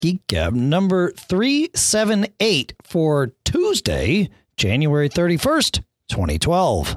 Geek Gab number 378 for Tuesday, January 31st, 2012.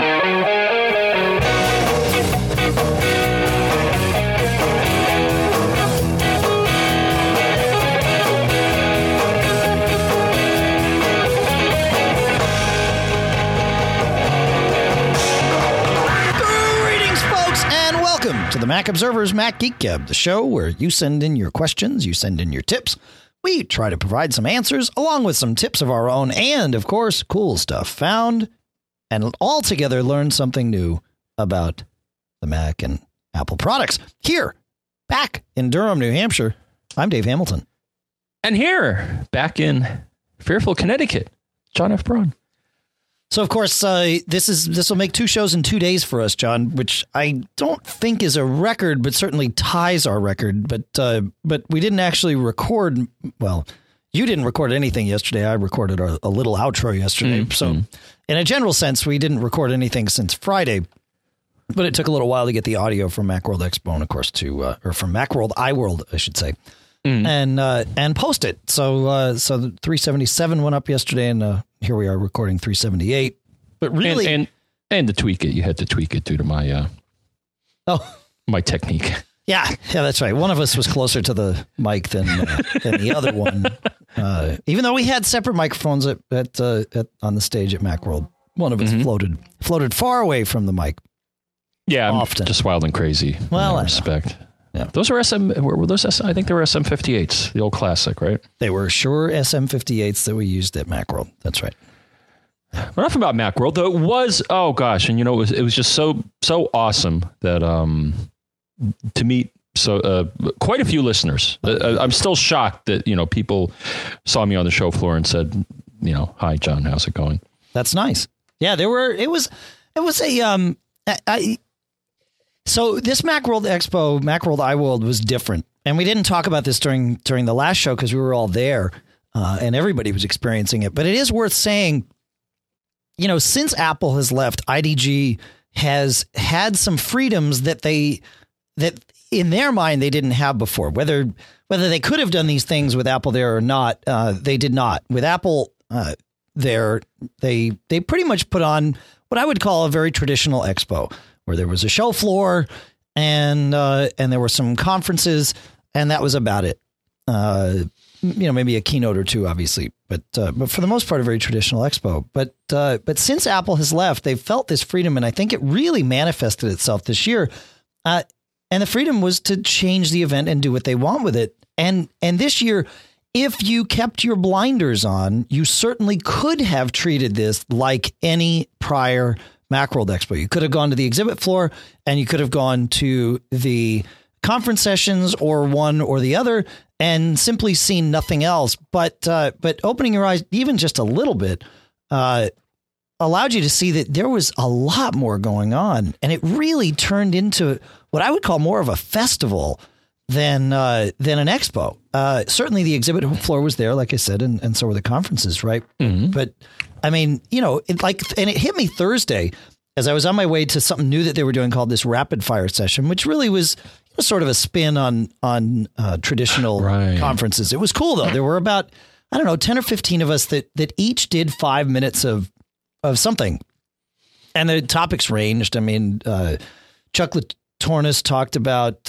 Welcome to the Mac Observer's Mac Geek Gab, the show where you send in your questions, you send in your tips. We try to provide some answers along with some tips of our own and, of course, cool stuff found and all together learn something new about the Mac and Apple products. Here, back in Durham, New Hampshire, I'm Dave Hamilton. And here, back in Fairfield, Connecticut, John F. Braun. So, of course, this will make 2 shows in 2 days for us, John, which I don't think is a record, but certainly ties our record. But we didn't actually record. Well, you didn't record anything yesterday. I recorded a little outro yesterday. So in a general sense, we didn't record anything since Friday. But it took a little while to get the audio from Macworld Expo and, of course, or from Macworld iWorld, I should say, and post it. So the 377 went up yesterday, and here we are recording 378. But really, and to tweak it, you had to tweak it due to my my technique. Yeah, that's right. One of us was closer to the mic than the other one. Even though we had separate microphones on the stage at Macworld, one of us floated far away from the mic. Yeah, often. Just wild and crazy. Well, in respect. Yeah. Those were were those I think they were SM58s, the old classic, right? They were Shure SM58s that we used at Macworld. That's right. But enough about Macworld, though. It was, oh gosh, and it was just so awesome that to meet quite a few listeners. I'm still shocked that people saw me on the show floor and said, hi John, how's it going? That's nice. Yeah, it was a So this Macworld Expo, Macworld iWorld was different. And we didn't talk about this during the last show because we were all there and everybody was experiencing it. But it is worth saying, since Apple has left, IDG has had some freedoms that in their mind they didn't have before. Whether they could have done these things with Apple there or not, they did not. With Apple there, they pretty much put on what I would call a very traditional expo, where there was a show floor and there were some conferences, and that was about it. Maybe a keynote or two, obviously, but for the most part, a very traditional expo. But since Apple has left, they've felt this freedom, and I think it really manifested itself this year. And the freedom was to change the event and do what they want with it. And this year, if you kept your blinders on, you certainly could have treated this like any prior Macworld Expo. You could have gone to the exhibit floor and you could have gone to the conference sessions or one or the other and simply seen nothing else. But opening your eyes even just a little bit allowed you to see that there was a lot more going on. And it really turned into what I would call more of a festival than an expo. Certainly the exhibit floor was there, like I said, and so were the conferences, right? Mm-hmm. But I mean, it hit me Thursday as I was on my way to something new that they were doing called this rapid fire session, which really was sort of a spin on traditional conferences. It was cool, though. There were about, 10 or 15 of us that each did 5 minutes of something. And the topics ranged. I mean, Chuck Latornis talked about,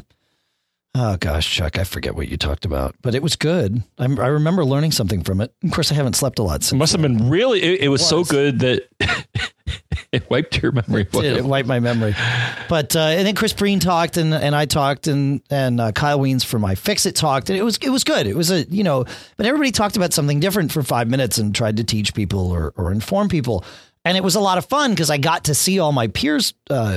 oh gosh, Chuck, I forget what you talked about, but it was good. I remember learning something from it. Of course, I haven't slept a lot since. It must have been really, it was so good that it wiped your memory. It wiped my memory. But and then Chris Breen talked and I talked and Kyle Wiens for my Fix-It talked, and it was good. It was but everybody talked about something different for 5 minutes and tried to teach people or inform people. And it was a lot of fun because I got to see all my peers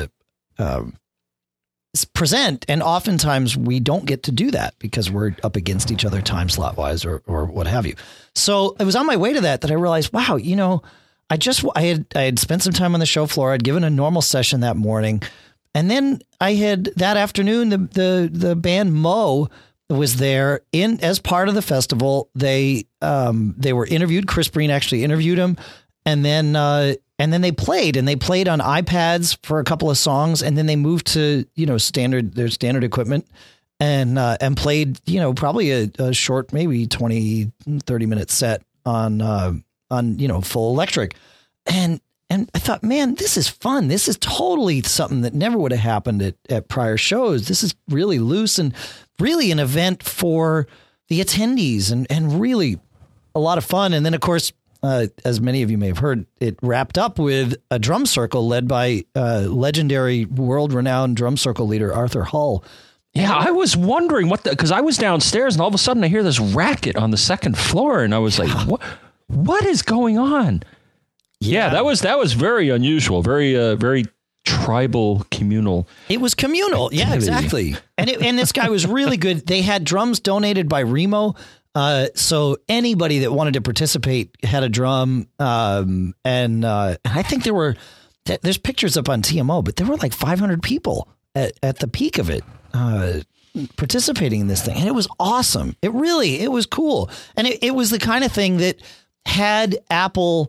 present, and oftentimes we don't get to do that because we're up against each other time slot wise or what have you. So it was on my way to that I realized, wow, I had spent some time on the show floor. I'd given a normal session that morning, and then I had that afternoon the band Mo was there as part of the festival. They were interviewed. Chris Breen actually interviewed him, and then they played on iPads for a couple of songs, and then they moved to their standard equipment, and played, probably a short, maybe 20, 30-minute set on full electric. And I thought, man, this is fun. This is totally something that never would have happened at prior shows. This is really loose and really an event for the attendees and really a lot of fun. And then, of course, as many of you may have heard, it wrapped up with a drum circle led by legendary world-renowned drum circle leader Arthur Hull. Yeah, I was wondering because I was downstairs and all of a sudden I hear this racket on the second floor and I was like, what is going on? Yeah, that was very unusual, very tribal, communal. It was communal. Activity. Yeah, exactly. And this guy was really good. They had drums donated by Remo. So anybody that wanted to participate had a drum. And I think there's pictures up on TMO, but there were like 500 people at the peak of it, participating in this thing. And it was awesome. It was cool. And it was the kind of thing that had Apple,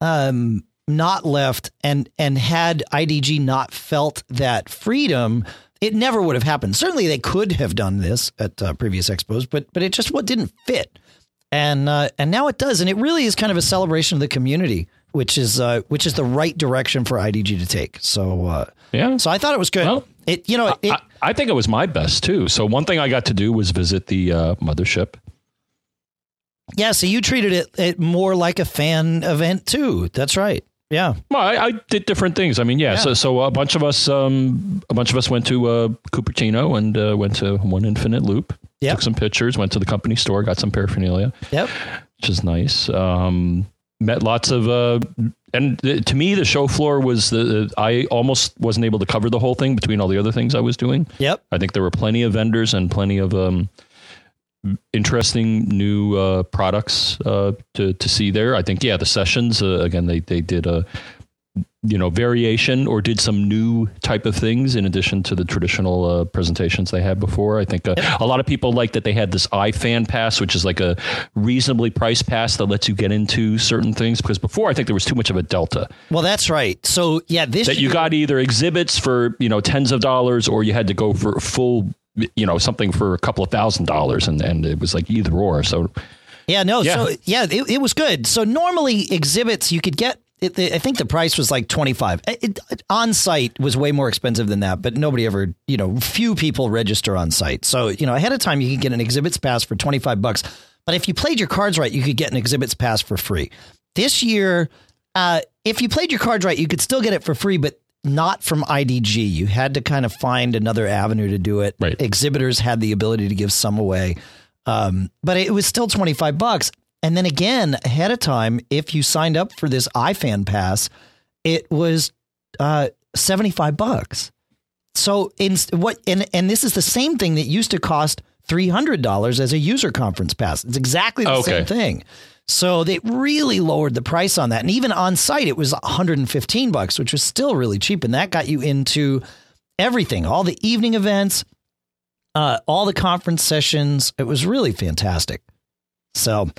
not left and had IDG not felt that freedom, it never would have happened. Certainly they could have done this at previous expos, but it just didn't fit. And now it does. And it really is kind of a celebration of the community, which is the right direction for IDG to take. So, so I thought it was good. Well, I think it was my best too. So one thing I got to do was visit the mothership. Yeah. So you treated it more like a fan event too. That's right. Yeah. Well, I did different things. I mean, yeah. So a bunch of us went to Cupertino and went to One Infinite Loop. Yep. Took some pictures. Went to the company store. Got some paraphernalia. Yep. Which is nice. Met lots of and to me the show floor was I almost wasn't able to cover the whole thing between all the other things I was doing. Yep. I think there were plenty of vendors and plenty of interesting new products to see there. I think the sessions again they did a variation or did some new type of things in addition to the traditional presentations they had before. I think a lot of people like that they had this iFan pass, which is like a reasonably priced pass that lets you get into certain things, because before I think there was too much of a delta. Well, that's right. So you got either exhibits for tens of dollars or you had to go for full something for a couple of $1,000 and it was like either or. So it was good. So normally exhibits you could get. I think the price was like $25. On site was way more expensive than that, but nobody ever, few people register on site. So, ahead of time you could get an exhibits pass for $25. But if you played your cards right, you could get an exhibits pass for free. This year, if you played your cards right, you could still get it for free, but not from IDG. You had to kind of find another avenue to do it. Right. Exhibitors had the ability to give some away. But it was still $25. And then again, ahead of time, if you signed up for this iFan pass, it was $75. So and this is the same thing that used to cost $300 as a user conference pass. It's exactly the same thing. So they really lowered the price on that. And even on site, it was $115, which was still really cheap. And that got you into everything, all the evening events, all the conference sessions. It was really fantastic. So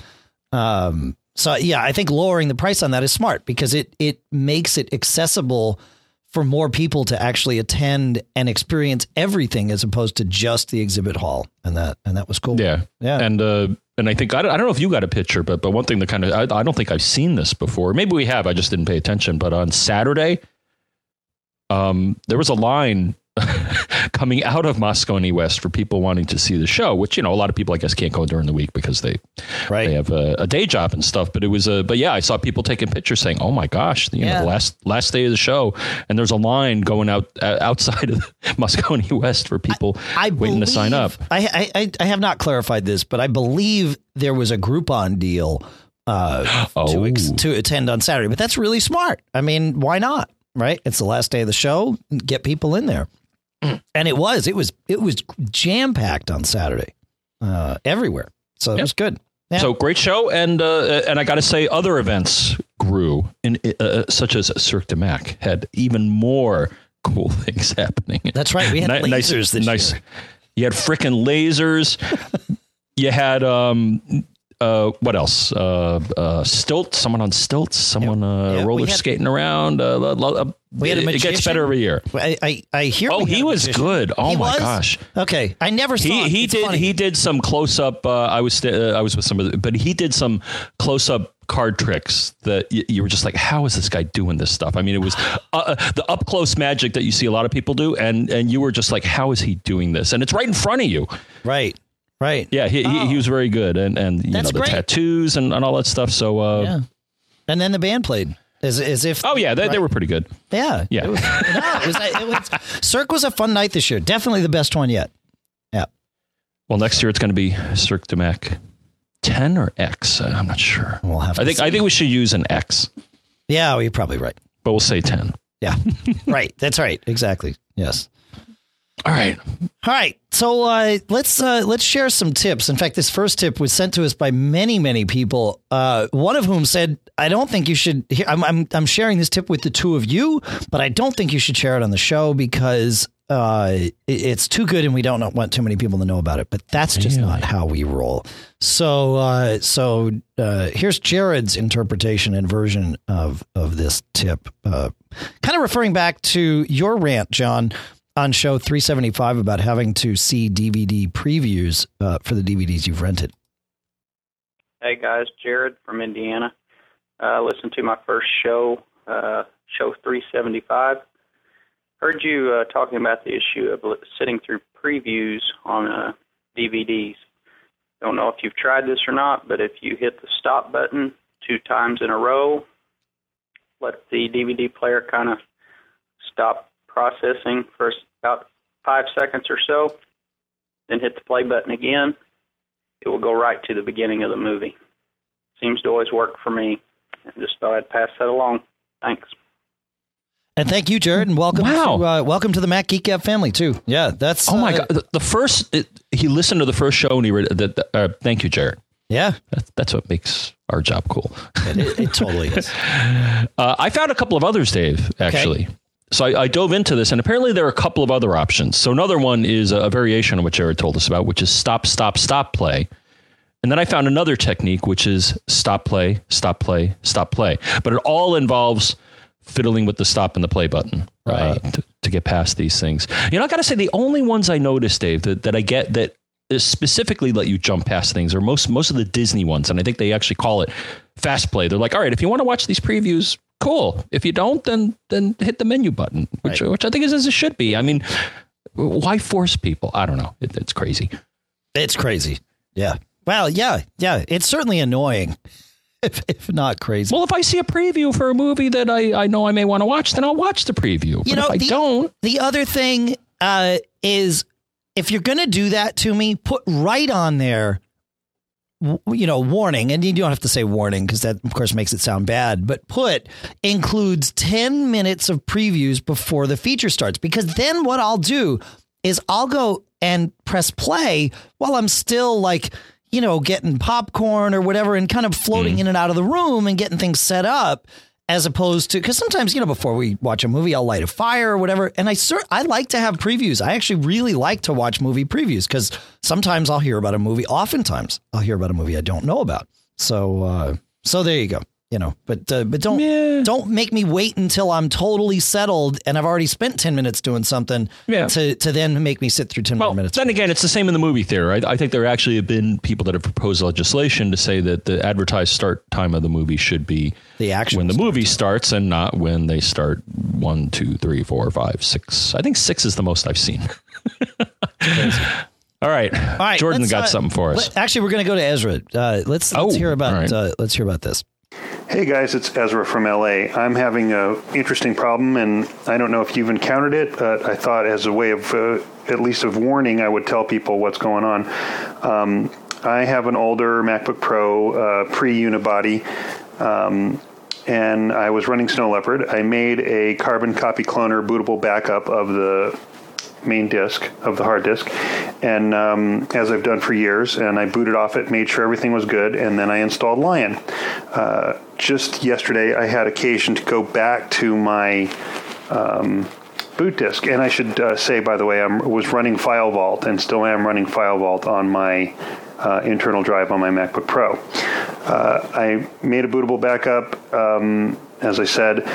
I think lowering the price on that is smart because it makes it accessible for more people to actually attend and experience everything as opposed to just the exhibit hall. And that was cool. Yeah. Yeah. And I think, I don't know if you got a picture, but one thing that kind of, I don't think I've seen this before. Maybe we have, I just didn't pay attention, but on Saturday, there was a line coming out of Moscone West for people wanting to see the show, which, a lot of people, I guess, can't go during the week because they have a day job and stuff. But it was I saw people taking pictures saying, oh my gosh, the last day of the show. And there's a line going outside of Moscone West for people waiting to sign up. I have not clarified this, but I believe there was a Groupon deal to attend on Saturday, but that's really smart. I mean, why not? Right. It's the last day of the show. Get people in there. And it was jam packed on Saturday, everywhere. So it was good. Yeah. So great show. And I got to say, other events grew such as Cirque du Mac had even more cool things happening. That's right. We had lasers this year. You had frickin' lasers. You had what else? Stilts. Someone on stilts. Someone roller skating around. We had a magician. It gets better every year. I hear. Oh, he was good. Oh, my was? gosh. Okay, I never saw. He did some close up. I was with somebody, but he did some close up card tricks that you were just like, how is this guy doing this stuff? I mean, it was the up close magic that you see a lot of people do, and you were just like, how is he doing this? And it's right in front of you. Right. Yeah, he was very good, and the great. tattoos and all that stuff. So yeah. And then the band played. As if they were pretty good. Yeah. Cirque was a fun night this year. Definitely the best one yet. Yeah. Well, next year it's going to be Cirque du Mac 10 or X. I'm not sure. We'll have to see. I think we should use an X. Yeah, you're probably right. But we'll say 10. Yeah. Right. That's right. Exactly. Yes. All right. So let's share some tips. In fact, this first tip was sent to us by many people. One of whom said, "I don't think you should." I'm sharing this tip with the two of you, but I don't think you should share it on the show because it's too good and we don't want too many people to know about it. But that's just not how we roll. So here's Jared's interpretation and version of this tip, kind of referring back to your rant, John, on show 375 about having to see DVD previews for the DVDs you've rented. Hey guys, Jared from Indiana. Listened to my first show, show 375. Heard you talking about the issue of sitting through previews on DVDs. Don't know if you've tried this or not, but if you hit the stop button 2 times in a row, let the DVD player kind of stop processing for about 5 seconds or so, then hit the play button again, it will go right to the beginning of the movie. Seems to always work for me. I just thought I'd pass that along. Thanks. And thank you, Jared, and welcome welcome to the Mac Geek Gab family too. Yeah, that's my God. He listened to the first show and he read that. Thank you, Jared. Yeah, that's what makes our job cool. It totally is. I found a couple of others, Dave, actually. Okay. So I dove into this, and apparently there are a couple of other options. So another one is a variation on what Jared told us about, which is stop, stop, stop, play. And then I found another technique, which is stop, play, stop, play, stop, play. But it all involves fiddling with the stop and the play button to get past these things. You know, I got to say, the only ones I noticed, Dave, that I get that specifically let you jump past things are most of the Disney ones. And I think they actually call it fast play. They're like, all right, if you want to watch these previews, cool. If you don't, then hit the menu button, which I think is as it should be. I mean, why force people? I don't know. It's crazy. It's crazy. Yeah. Well, yeah. It's certainly annoying, if not crazy. Well, if I see a preview for a movie that I know I may want to watch, then I'll watch the preview. But if I don't. The other thing is, if you're going to do that to me, put right on there, warning, and you don't have to say warning because that, of course, makes it sound bad, but includes 10 minutes of previews before the feature starts, because then what I'll do is I'll go and press play while I'm still getting popcorn or whatever and kind of floating in and out of the room and getting things set up, as opposed to, because sometimes, before we watch a movie, I'll light a fire or whatever. And I like to have previews. I actually really like to watch movie previews because sometimes I'll hear about a movie. Oftentimes I'll hear about a movie I don't know about. So there you go. But don't make me wait until I'm totally settled and I've already spent 10 minutes doing something to then make me sit through 10 more minutes. Then again, it's the same in the movie theater. I think there actually have been people that have proposed legislation to say that the advertised start time of the movie should be when the movie starts and not when they start 1, 2, 3, 4, 5, 6. I think 6 is the most I've seen. All right. Jordan got something for us. Actually, we're going to go to Ezra. Let's hear about let's hear about this. Hey guys, it's Ezra from LA. I'm having an interesting problem, and I don't know if you've encountered it, but I thought as a way of, at least of warning, I would tell people what's going on. I have an older MacBook Pro pre-unibody, and I was running Snow Leopard. I made a carbon copy cloner bootable backup of the main disk of the hard disk, and as I've done for years, and I booted off it, made sure everything was good, and then I installed Lion. Just yesterday I had occasion to go back to my boot disk, and I should say, by the way, I was running File Vault and still am running File Vault on my internal drive on my MacBook Pro. I made a bootable backup, as I said.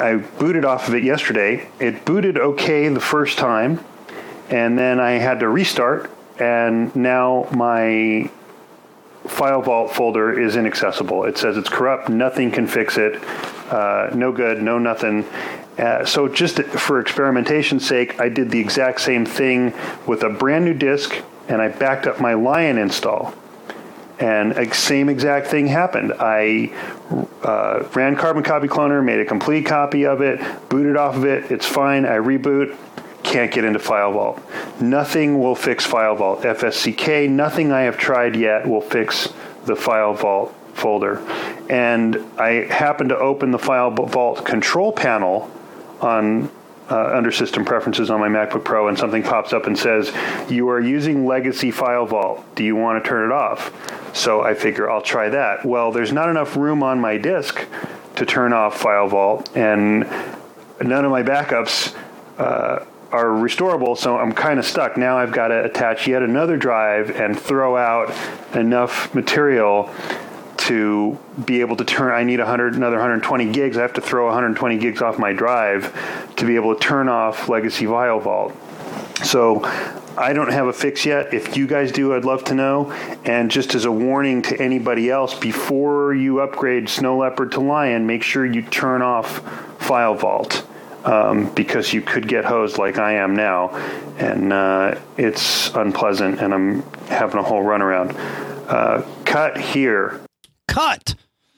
I booted off of it yesterday. It booted okay the first time, and then I had to restart, and now my file vault folder is inaccessible. It says it's corrupt. Nothing can fix it. No good. No nothing. So just for experimentation's sake, I did the exact same thing with a brand new disk, and I backed up my Lion install. And same exact thing happened. I ran Carbon Copy Cloner, made a complete copy of it, booted off of it. It's fine. I reboot. Can't get into File Vault. Nothing will fix File Vault. FSCK, nothing I have tried yet will fix the File Vault folder. And I happened to open the File Vault control panel on under System Preferences on my MacBook Pro, and something pops up and says, you are using legacy File Vault. Do you want to turn it off? So I figure I'll try that. Well, there's not enough room on my disk to turn off File Vault, and none of my backups are restorable, so I'm kind of stuck. Now I've got to attach yet another drive and throw out enough material to be able to turn. I need another 120 gigs. I have to throw 120 gigs off my drive to be able to turn off Legacy File Vault. So I don't have a fix yet. If you guys do, I'd love to know. And just as a warning to anybody else, before you upgrade Snow Leopard to Lion, make sure you turn off File Vault, because you could get hosed like I am now, and it's unpleasant, and I'm having a whole runaround. Cut here. Cut.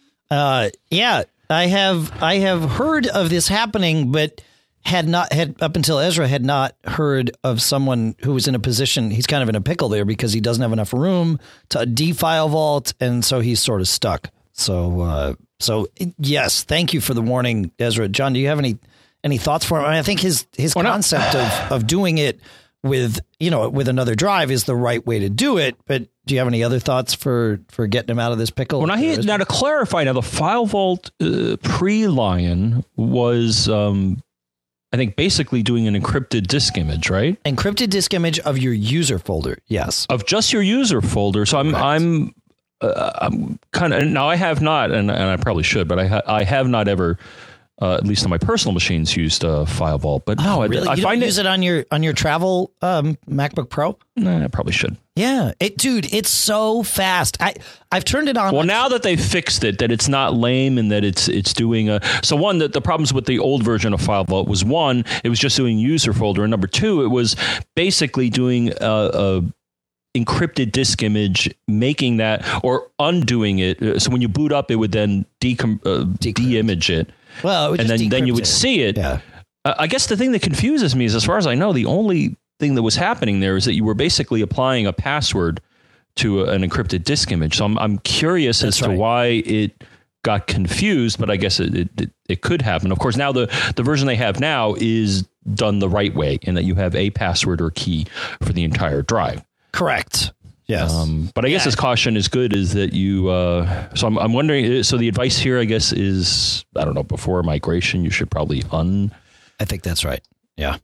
Yeah, I have heard of this happening, but had up until Ezra had not heard of someone who was in a position. He's kind of in a pickle there because he doesn't have enough room to defile vault, and so he's sort of stuck. So yes, thank you for the warning, Ezra. John, do you have any thoughts for him? I mean, I think his concept of doing it with another drive is the right way to do it. But do you have any other thoughts for getting him out of this pickle? Now to clarify, the File Vault pre-Lion was, I think, basically doing an encrypted disk image, right? Encrypted disk image of your user folder. Yes. Of just your user folder. So I'm kind of, now I have not, and I probably should, but I have not ever, at least on my personal machines, used File Vault. But no, really? I find use it on your travel MacBook Pro? Nah, I probably should. Yeah, it's so fast. I've turned it on. Well, now that they've fixed it, that it's not lame and that it's doing the problems with the old version of File Vault was, one, it was just doing user folder, and number two, it was basically doing a encrypted disk image, making that or undoing it. So when you boot up, it would then de-image it. Well, and then you would see it. Yeah. I guess the thing that confuses me is, as far as I know, the only thing that was happening there is that you were basically applying a password to an encrypted disk image. So I'm curious as to why it got confused, but I guess it could happen. Of course, now the version they have now is done the right way, in that you have a password or key for the entire drive. Correct. Yes. But I guess this caution is good, is that you, so I'm wondering, so the advice here, I guess, is, I don't know, before migration, you should probably I think that's right. Yeah.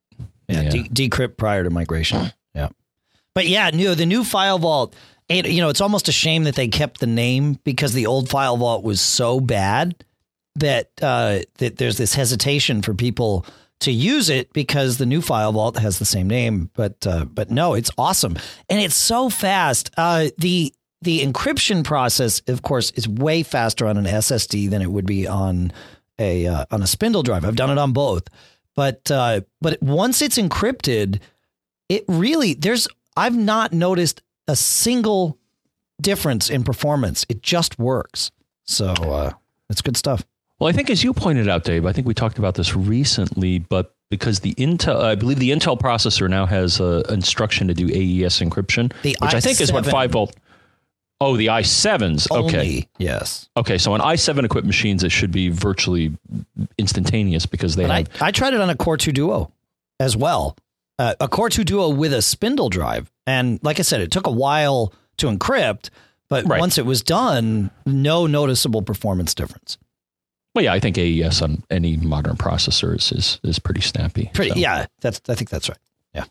Decrypt prior to migration. Yeah. But yeah, the new File Vault, it's almost a shame that they kept the name, because the old File Vault was so bad that there's this hesitation for people to use it, because the new File Vault has the same name, but no, it's awesome. And it's so fast. The encryption process, of course, is way faster on an SSD than it would be on a spindle drive. I've done it on both, but once it's encrypted, it really, I've not noticed a single difference in performance. It just works. So it's good stuff. Well, I think, as you pointed out, Dave, I think we talked about this recently, but because I believe the Intel processor now has an instruction to do AES encryption, which I think is what 5 volt. Oh, the i7s. Okay. Only, yes. Okay. So on i7 equipped machines, it should be virtually instantaneous, because they have. I tried it on a Core 2 Duo as well. A Core 2 Duo with a spindle drive. And like I said, it took a while to encrypt, but once it was done, no noticeable performance difference. Well, yeah, I think AES on any modern processor is pretty snappy. Yeah, I think that's right. Yeah.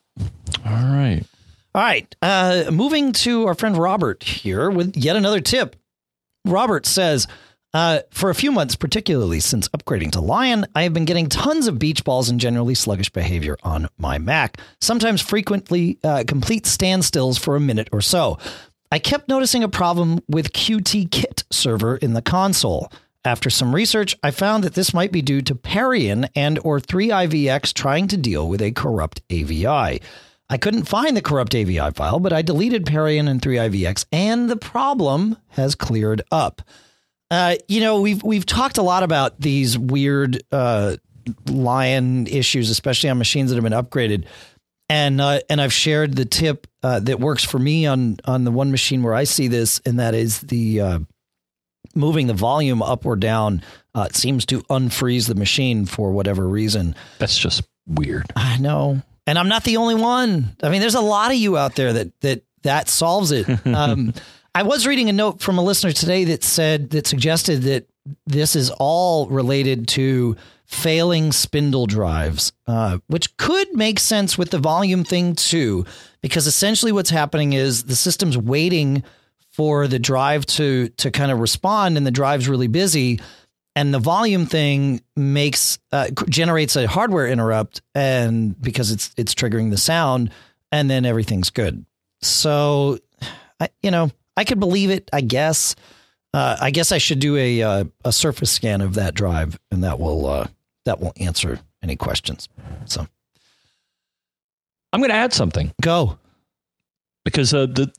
All right. Moving to our friend Robert here with yet another tip. Robert says, For a few months, particularly since upgrading to Lion, I have been getting tons of beach balls and generally sluggish behavior on my Mac, sometimes frequently complete standstills for a minute or so. I kept noticing a problem with Qt-Kit server in the console. After some research, I found that this might be due to Parian and or 3IVX trying to deal with a corrupt AVI. I couldn't find the corrupt AVI file, but I deleted Parian and 3IVX, and the problem has cleared up. We've talked a lot about these weird Lion issues, especially on machines that have been upgraded. And I've shared the tip that works for me on the one machine where I see this, and that is the moving the volume up or down seems to unfreeze the machine for whatever reason. That's just weird. I know. And I'm not the only one. I mean, there's a lot of you out there that solves it. I was reading a note from a listener today that suggested that this is all related to failing spindle drives, which could make sense with the volume thing too, because essentially what's happening is the system's waiting for the drive to kind of respond, and the drive's really busy, and the volume thing generates a hardware interrupt, and because it's triggering the sound, and then everything's good. So, I could believe it, I guess. I guess I should do a surface scan of that drive, and that will answer any questions. So I'm going to add something. Go. Because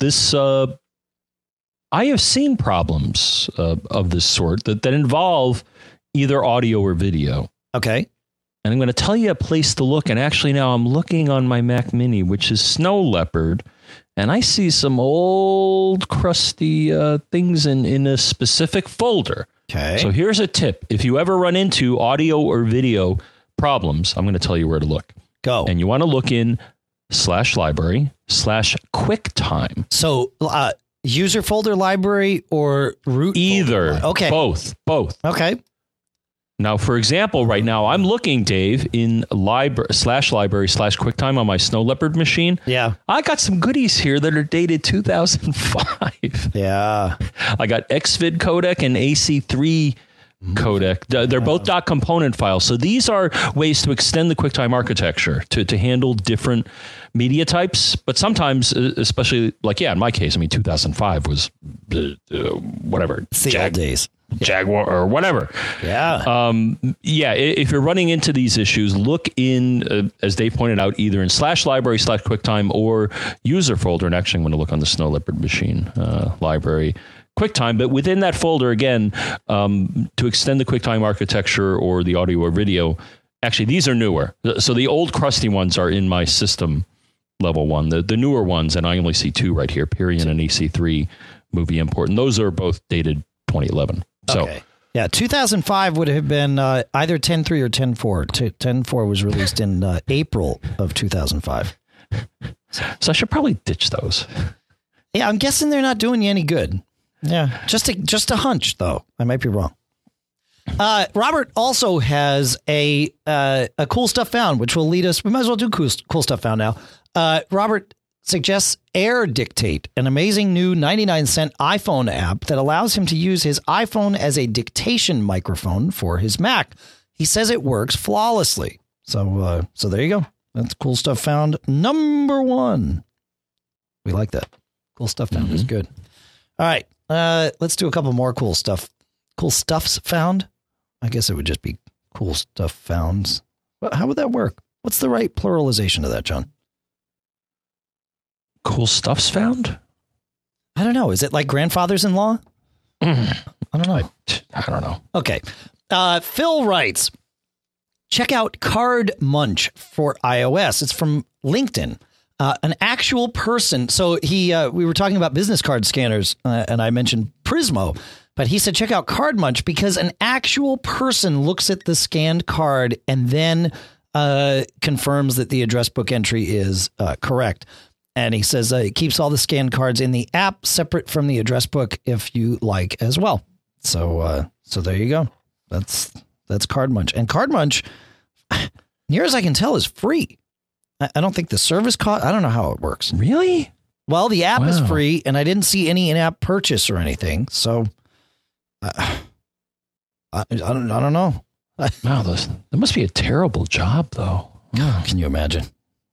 I have seen problems of this sort that involve either audio or video. Okay. And I'm going to tell you a place to look. And actually now I'm looking on my Mac Mini, which is Snow Leopard. And I see some old crusty things in a specific folder. Okay. So here's a tip. If you ever run into audio or video problems, I'm going to tell you where to look. Go. And you want to look in /library/QuickTime. So user folder library or root? Either. Okay. Both. Okay. Now, for example, right now I'm looking, Dave, in /library/QuickTime on my Snow Leopard machine. Yeah. I got some goodies here that are dated 2005. Yeah. I got XVID codec and AC3 codec. They're both .component files. So these are ways to extend the QuickTime architecture to handle different media types. But sometimes, especially in my case, 2005 was whatever. It's the old days. Jaguar or whatever. Yeah. If you're running into these issues, look in, as Dave pointed out, either in /library/QuickTime or user folder. And actually, I'm going to look on the Snow Leopard machine, library QuickTime. But within that folder, again, to extend the QuickTime architecture or the audio or video, actually, these are newer. So the old crusty ones are in my system level one. The newer ones, and I only see two right here, Parian and AC3 movie import. And those are both dated 2011. So, okay. Yeah, 2005 would have been either 10.3 or 10.4. 10.4 was released in April of 2005. So I should probably ditch those. Yeah, I'm guessing they're not doing you any good. Yeah, just a hunch, though. I might be wrong. Robert also has a cool stuff found, which will lead us. We might as well do cool stuff found now. Robert suggests Air Dictate, an amazing new 99-cent iPhone app that allows him to use his iPhone as a dictation microphone for his Mac. He says it works flawlessly. So there you go. That's cool stuff found number 1. We like that. Cool stuff found is good. All right. Let's do a couple more cool stuff. Cool stuffs found. I guess it would just be cool stuff founds. How would that work? What's the right pluralization of that, John? Cool stuff's found? I don't know. Is it like grandfathers-in-law? I don't know. I don't know. Okay. Phil writes, check out Card Munch for iOS. It's from LinkedIn. An actual person. So we were talking about business card scanners, and I mentioned Prismo, but he said, check out Card Munch because an actual person looks at the scanned card and then confirms that the address book entry is correct. And he says it keeps all the scanned cards in the app separate from the address book if you like as well. So there you go. That's Card Munch. And Card Munch, near as I can tell, is free. I don't think the service cost. I don't know how it works. Really? Well, the app is free, and I didn't see any in-app purchase or anything. So I don't know. Wow, that must be a terrible job, though. Can you imagine?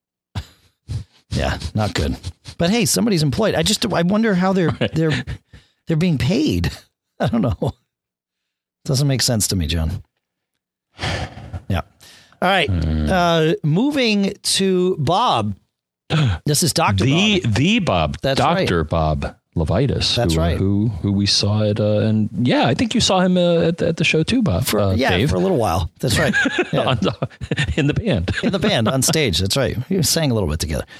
Yeah, not good. But hey, somebody's employed. I wonder how they're being paid. I don't know. Doesn't make sense to me, John. Yeah. All right. Moving to Bob. This is Dr. Bob. The Bob. That's Dr. right. Bob Levitas. That's right. Who we saw at, and yeah, I think you saw him at the show too, Bob. Dave. For a little while. That's right. Yeah. In the band. In the band on stage. That's right. We sang a little bit together.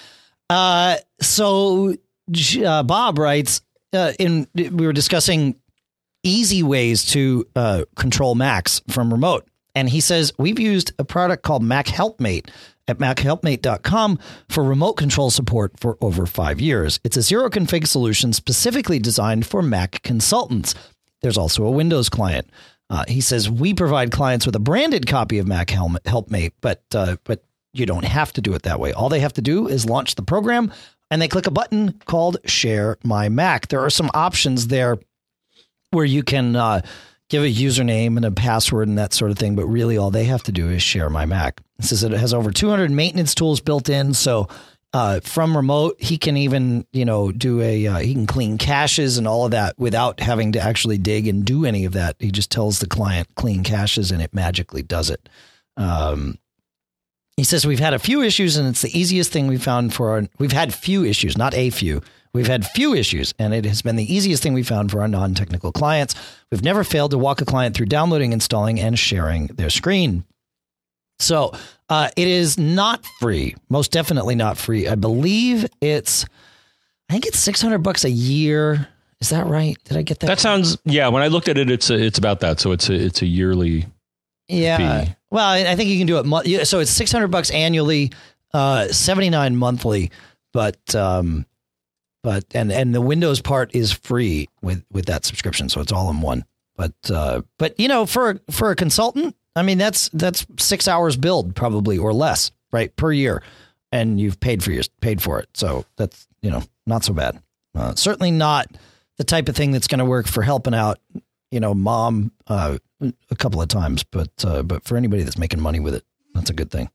So Bob writes, we were discussing easy ways to control Macs from remote. And he says, we've used a product called Mac Helpmate at MacHelpmate.com for remote control support for over 5 years. It's a zero config solution specifically designed for Mac consultants. There's also a Windows client. He says, we provide clients with a branded copy of Mac Helpmate, but you don't have to do it that way. All they have to do is launch the program and they click a button called Share My Mac. There are some options there where you can give a username and a password and that sort of thing. But really all they have to do is share my Mac. It says that it has over 200 maintenance tools built in. So from remote, he can even, do he can clean caches and all of that without having to actually dig and do any of that. He just tells the client clean caches and it magically does it. He says, we've had a few issues and it's the easiest thing we've found we've had few issues, not a few. We've had few issues, and it has been the easiest thing we found for our non-technical clients. We've never failed to walk a client through downloading, installing, and sharing their screen. So it is not free, most definitely not free. I believe I think it's $600 a year. Is that right? Did I get that? That sounds, yeah. When I looked at it, it's about that. So it's a yearly fee. Well, I think you can do it. So it's $600 annually, $79 monthly, but the Windows part is free with that subscription, so it's all in one. But for a consultant, I mean that's 6 hours billed probably or less, right, per year, and you've paid for it. So that's not so bad. Certainly not the type of thing that's going to work for helping out mom a couple of times, but for anybody that's making money with it, that's a good thing.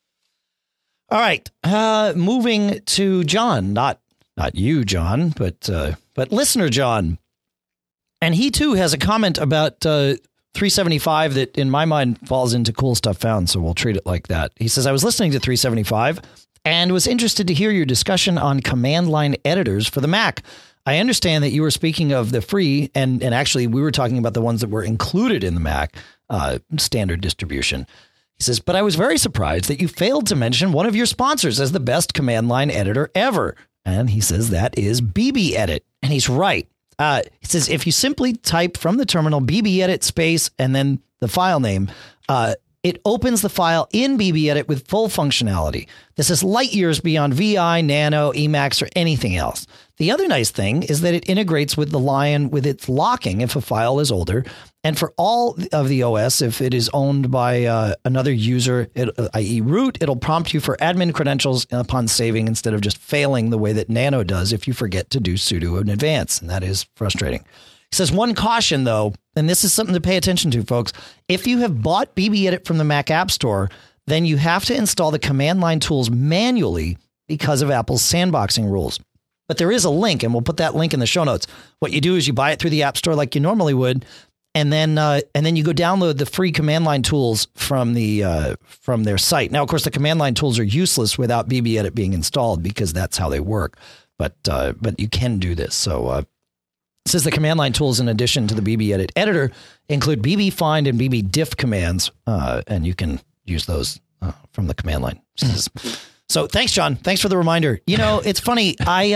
All right, moving to John, not you, John, but listener John. And he, too, has a comment about 375 that, in my mind, falls into cool stuff found. So we'll treat it like that. He says, I was listening to 375 and was interested to hear your discussion on command line editors for the Mac. I understand that you were speaking of the free, and actually we were talking about the ones that were included in the Mac standard distribution. He says, but I was very surprised that you failed to mention one of your sponsors as the best command line editor ever. And he says that is BBEdit. And he's right. He says, if you simply type from the terminal BBEdit space and then the file name, it opens the file in BBEdit with full functionality. This is light years beyond VI, Nano, Emacs, or anything else. The other nice thing is that it integrates with the Lion with its locking if a file is older. And for all of the OS, if it is owned by another user, i.e. root, it'll prompt you for admin credentials upon saving instead of just failing the way that Nano does if you forget to do sudo in advance. And that is frustrating. He says, one caution, though, and this is something to pay attention to, folks. If you have bought BBEdit from the Mac App Store, then you have to install the command line tools manually because of Apple's sandboxing rules. But there is a link, and we'll put that link in the show notes. What you do is you buy it through the App Store like you normally would, and then you go download the free command line tools from their site. Now, of course, the command line tools are useless without BBEdit being installed because that's how they work. But you can do this. So it says the command line tools, in addition to the BBEdit editor, include BBFind and BBDiff commands, and you can use those from the command line. So thanks, John. Thanks for the reminder. It's funny. I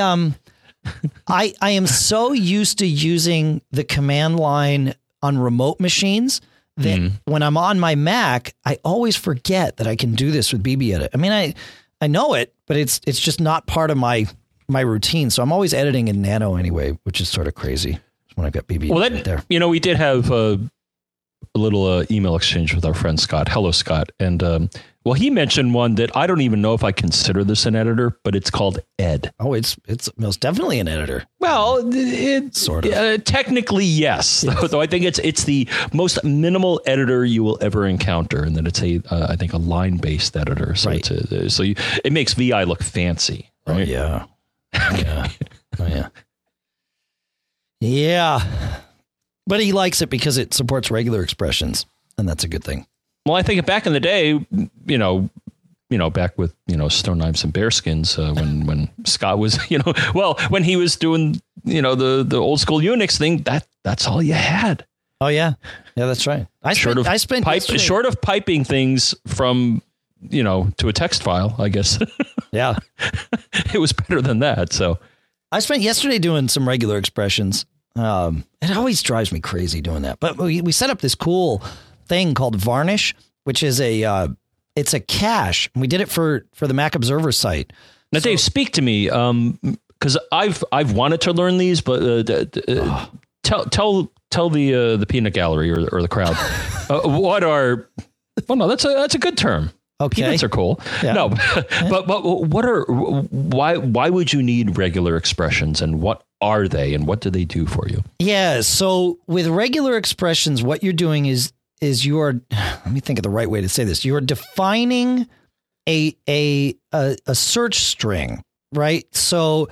am so used to using the command line on remote machines that when I'm on my Mac, I always forget that I can do this with BBEdit. I mean, I know it, but it's just not part of my routine. So I'm always editing in Nano anyway, which is sort of crazy when I've got BBEdit right there. We did have a little email exchange with our friend Scott. Hello, Scott. And Well, he mentioned one that I don't even know if I consider this an editor, but it's called Ed. Oh, it's most definitely an editor. Well, it's Sort of. Technically, yes. Though I think it's the most minimal editor you will ever encounter, and that it's I think a line-based editor. So Right. it makes VI look fancy, right? Oh, yeah. Yeah. Oh, yeah. Yeah. But he likes it because it supports regular expressions, and that's a good thing. Well, I think back in the day, back with, Stone Knives and Bearskins, when Scott was, when he was doing, the old school Unix thing, that's all you had. Oh, yeah. Yeah, that's right. Short of piping things from, to a text file, I guess. Yeah. It was better than that. So I spent yesterday doing some regular expressions. It always drives me crazy doing that. But we set up this cool thing called Varnish, which is it's a cache. We did it for the Mac Observer site. Now, Dave, speak to me, because I've wanted to learn these, but tell the peanut gallery or the crowd what are. Well, no, that's a good term. Okay, peanuts are cool. Yeah. No, but why would you need regular expressions, and what are they, and what do they do for you? Yeah, so with regular expressions, what you're doing is you are, let me think of the right way to say this. You are defining a search string, right? So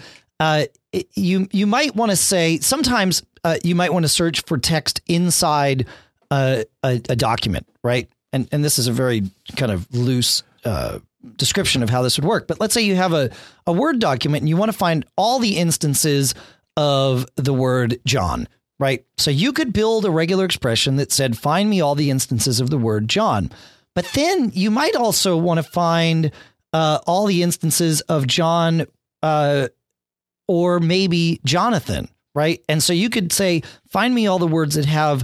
you might want to say, sometimes you might want to search for text inside a document, right? And this is a very kind of loose description of how this would work. But let's say you have a Word document and you want to find all the instances of the word John, right? So you could build a regular expression that said, find me all the instances of the word John. But then you might also want to find all the instances of John or maybe Jonathan, right? And so you could say, find me all the words that have,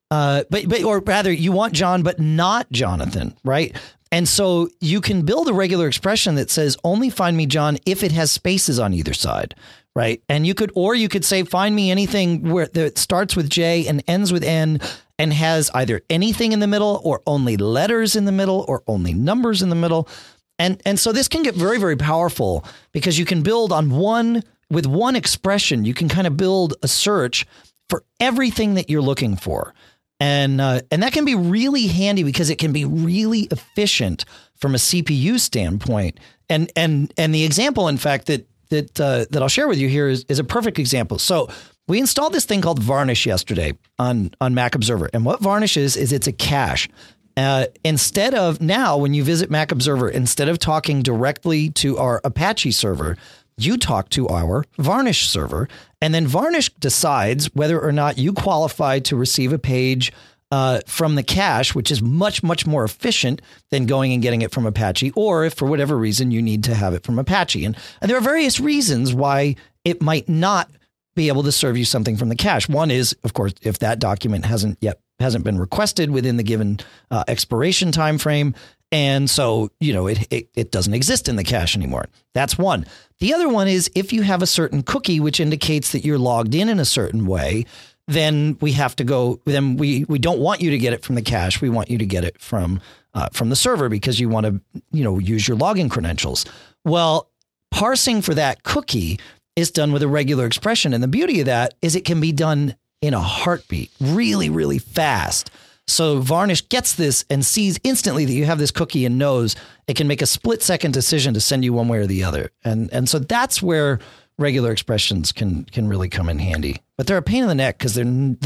or rather you want John, but not Jonathan, right? And so you can build a regular expression that says, only find me John if it has spaces on either side. Right. And you could say, find me anything that starts with J and ends with N and has either anything in the middle or only letters in the middle or only numbers in the middle. And so this can get very, very powerful because you can build with one expression. You can kind of build a search for everything that you're looking for. And that can be really handy because it can be really efficient from a CPU standpoint. And the example, in fact, that I'll share with you here is a perfect example. So we installed this thing called Varnish yesterday on Mac Observer. And what Varnish is it's a cache. Instead of now, when you visit Mac Observer, instead of talking directly to our Apache server, you talk to our Varnish server. And then Varnish decides whether or not you qualify to receive a page from the cache, which is much, much more efficient than going and getting it from Apache, or if for whatever reason you need to have it from Apache. And there are various reasons why it might not be able to serve you something from the cache. One is, of course, if that document hasn't been requested within the given expiration time frame. And so, it doesn't exist in the cache anymore. That's one. The other one is if you have a certain cookie, which indicates that you're logged in a certain way, then we have to go. Then we don't want you to get it from the cache. We want you to get it from the server because you want to use your login credentials. Well, parsing for that cookie is done with a regular expression, and the beauty of that is it can be done in a heartbeat, really, really fast. So Varnish gets this and sees instantly that you have this cookie and knows it can make a split-second decision to send you one way or the other. And so that's where regular expressions can really come in handy. But they're a pain in the neck because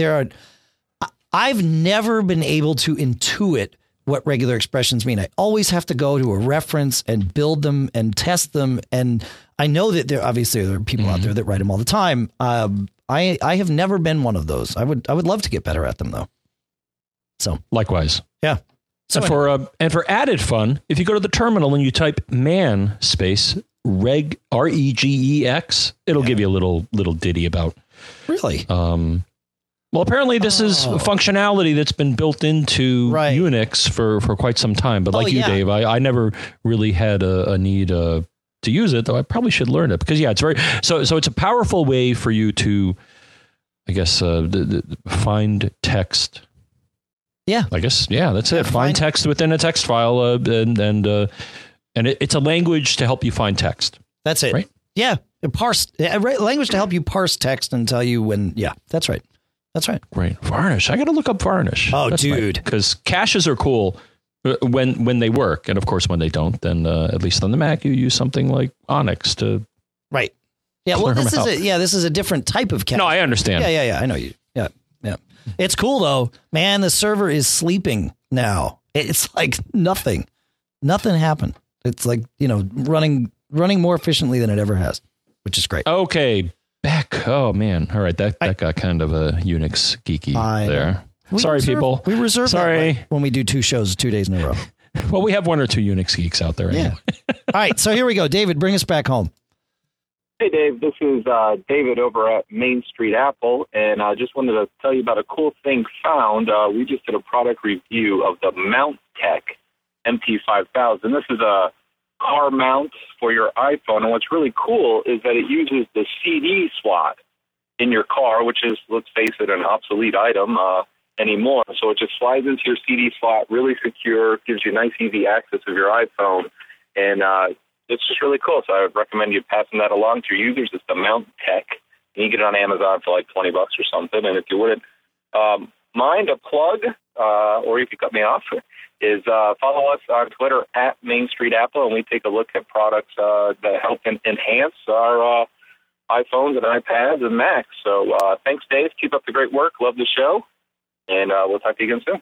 I've never been able to intuit what regular expressions mean. I always have to go to a reference and build them and test them. And I know that there are people out there that write them all the time. I have never been one of those. I would love to get better at them though. So likewise. Yeah. So and for added fun, if you go to the terminal and you type man space reg REGEX, it'll give you a little ditty about. Really? Well, apparently this is functionality that's been built into Unix for quite some time. But like you, Dave, I never really had a need to use it, though I probably should learn it because it's very so it's a powerful way for you to, I guess, find text Yeah. I guess, that's it. Find text within a text file, and it's a language to help you find text. That's it. Right? Yeah. Language to help you parse text and tell you when. Yeah, that's right. That's right. Great. Varnish. I got to look up Varnish. Oh, dude. Because caches are cool when they work. And of course, when they don't, then at least on the Mac, you use something like Onyx to. Right. Yeah. Well, this is a different type of cache. No, I understand. Yeah. I know you. Yeah. It's cool though, man. The server is sleeping now. It's like nothing happened. It's like, running more efficiently than it ever has, which is great. Okay. Back. Oh man. All right. That got kind of a Unix geeky there. Sorry, people. We reserve Sorry that when we do 2 shows 2 days in a row. Well, we have 1 or 2 Unix geeks out there. Anyway. Yeah. All right. So here we go. David, bring us back home. Hey, Dave, this is David over at Main Street Apple, and I just wanted to tell you about a cool thing found. We just did a product review of the Mount Tech MP5000. This is a car mount for your iPhone, and what's really cool is that it uses the CD slot in your car, which is, let's face it, an obsolete item anymore. So it just slides into your CD slot, really secure, gives you nice, easy access of your iPhone, and it's just really cool. So I would recommend you passing that along to your users. It's the Mount Tech. You can get it on Amazon for like $20 or something. And if you wouldn't mind a plug, or you could cut me off, is follow us on Twitter at Main Street Apple, and we take a look at products that help enhance our iPhones and iPads and Macs. So thanks, Dave. Keep up the great work. Love the show. And we'll talk to you again soon.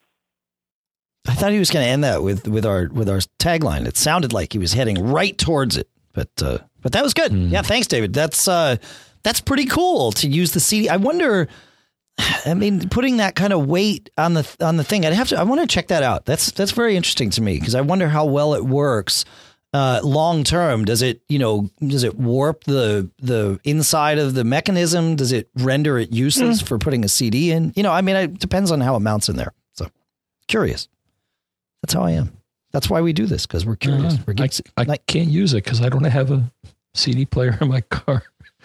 I thought he was going to end that with our tagline. It sounded like he was heading right towards it, but that was good. Yeah, thanks, David. That's pretty cool to use the CD. I wonder. I mean, putting that kind of weight on the thing, I want to check that out. That's very interesting to me because I wonder how well it works long term. Does it warp the inside of the mechanism? Does it render it useless for putting a CD in? It depends on how it mounts in there. So curious. That's how I am. That's why we do this, because we're curious. I can't use it because I don't have a CD player in my car.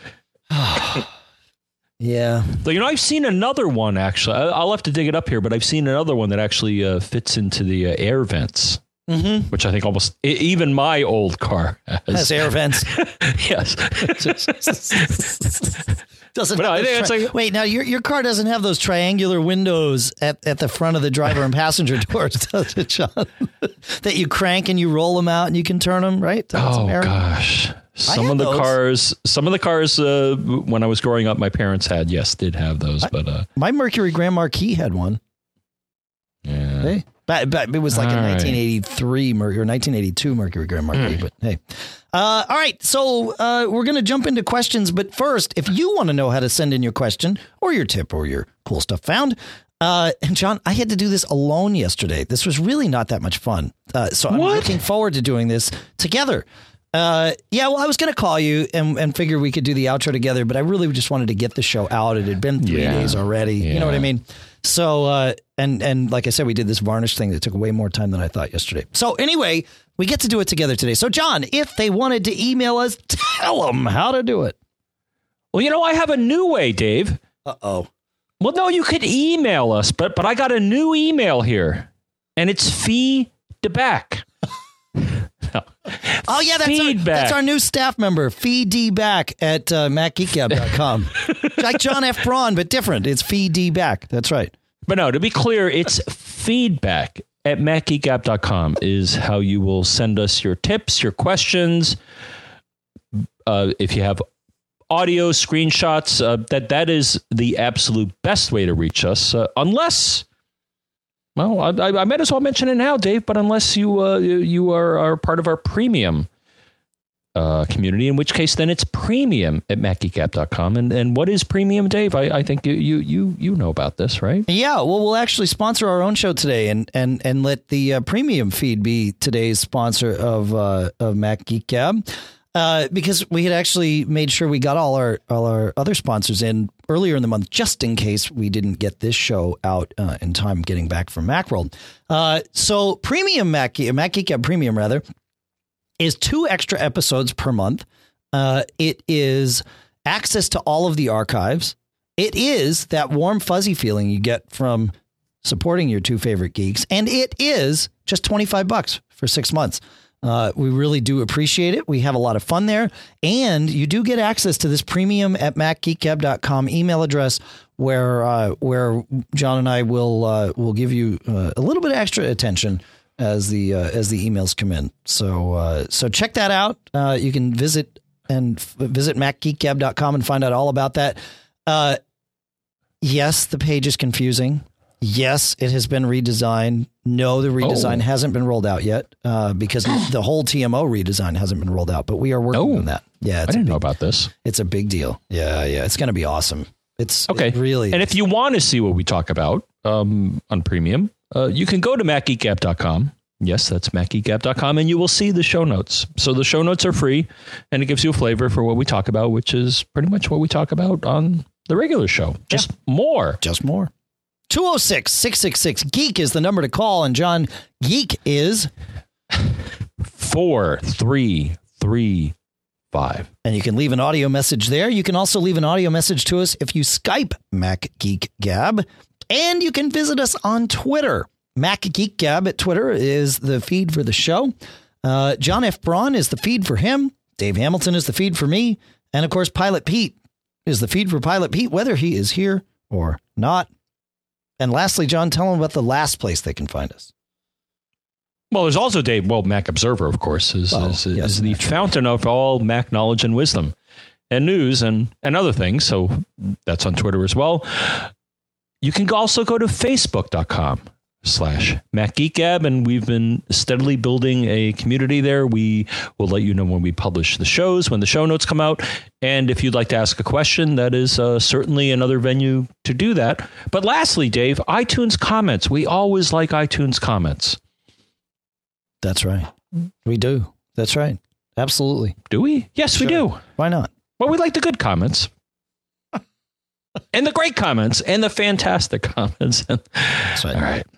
Yeah. So, I've seen another one, actually. I'll have to dig it up here, but I've seen another one that actually fits into the air vents, which I think almost even my old car has air vents. Yes. Doesn't wait, now your car doesn't have those triangular windows at the front of the driver and passenger doors, does it, John? That you crank and you roll them out and you can turn them, right? Gosh. Some of the cars when I was growing up, my parents did have those, but my Mercury Grand Marquis had one. Yeah. Hey, but it was like a 1983 Mercury or 1982 Mercury Grand Marquis. But hey, all right. So we're going to jump into questions. But first, if you want to know how to send in your question or your tip or your cool stuff found. And John, I had to do this alone yesterday. This was really not that much fun. So I'm looking forward to doing this together. I was going to call you and figure we could do the outro together, but I really just wanted to get the show out. It had been 3 days already. Yeah. You know what I mean? So, and like I said, we did this Varnish thing that took way more time than I thought yesterday. So anyway, we get to do it together today. So John, if they wanted to email us, tell them how to do it. Well, I have a new way, Dave. Uh-oh. Well, no, you could email us, but I got a new email here, and it's feedback. Oh, yeah, that's our new staff member, feedback at macgeekgab.com. Like John F. Braun, but different. It's feedback. That's right. But no, to be clear, it's feedback at macgeekgab.com is how you will send us your tips, your questions. If you have audio screenshots, that is the absolute best way to reach us, unless... Well, I might as well mention it now, Dave, but unless you are part of our premium community, in which case then it's premium at macgeekgab.com. And what is premium, Dave? I think you know about this, right? Yeah, well, we'll actually sponsor our own show today and let the premium feed be today's sponsor of Mac Geek Gab. Because we had actually made sure we got all our other sponsors in earlier in the month, just in case we didn't get this show out in time getting back from Macworld. So premium Mac Geek Gab Premium rather is 2 extra episodes per month. It is access to all of the archives. It is that warm fuzzy feeling you get from supporting your two favorite geeks. And it is just $25 for 6 months. We really do appreciate it. We have a lot of fun there. And you do get access to this premium at MacGeekGab.com email address where John and I will give you a little bit of extra attention as the emails come in. So check that out. You can visit MacGeekGab.com and find out all about that. Yes, the page is confusing. Yes, it has been redesigned. No, the redesign hasn't been rolled out yet because the whole TMO redesign hasn't been rolled out, but we are working on that. Yeah, I didn't know about this. It's a big deal. Yeah. It's going to be awesome. It's okay. It really. And if you want to see what we talk about on Premium, you can go to MacGeekGab.com. Yes, that's MacGeekGab.com, and you will see the show notes. So the show notes are free, and it gives you a flavor for what we talk about, which is pretty much what we talk about on the regular show. Just more. 206-666-GEEK is the number to call. And John, GEEK is 4335. And you can leave an audio message there. You can also leave an audio message to us if you Skype Mac Geek Gab. And you can visit us on Twitter. Mac Geek Gab at Twitter is the feed for the show. John F. Braun is the feed for him. Dave Hamilton is the feed for me. And of course, Pilot Pete is the feed for Pilot Pete, whether he is here or not. And lastly, John, tell them about the last place they can find us. Well, there's also Dave. Well, Mac Observer, of course, is the fountain of all Mac knowledge and wisdom and news and other things. So that's on Twitter as well. You can also go to Facebook.com/MacGeekGab, and we've been steadily building a community there. We will let you know when we publish the shows, when the show notes come out. And if you'd like to ask a question, that is certainly another venue to do that. But lastly, Dave, iTunes comments. We always like iTunes comments. That's right. We do. That's right. Absolutely. Do we? Yes, sure. We do. Why not? Well, we like the good comments. And the great comments and the fantastic comments. That's right. All right.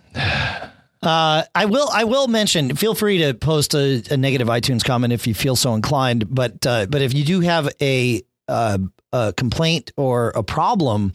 I will mention, feel free to post a negative iTunes comment if you feel so inclined. But if you do have a complaint or a problem,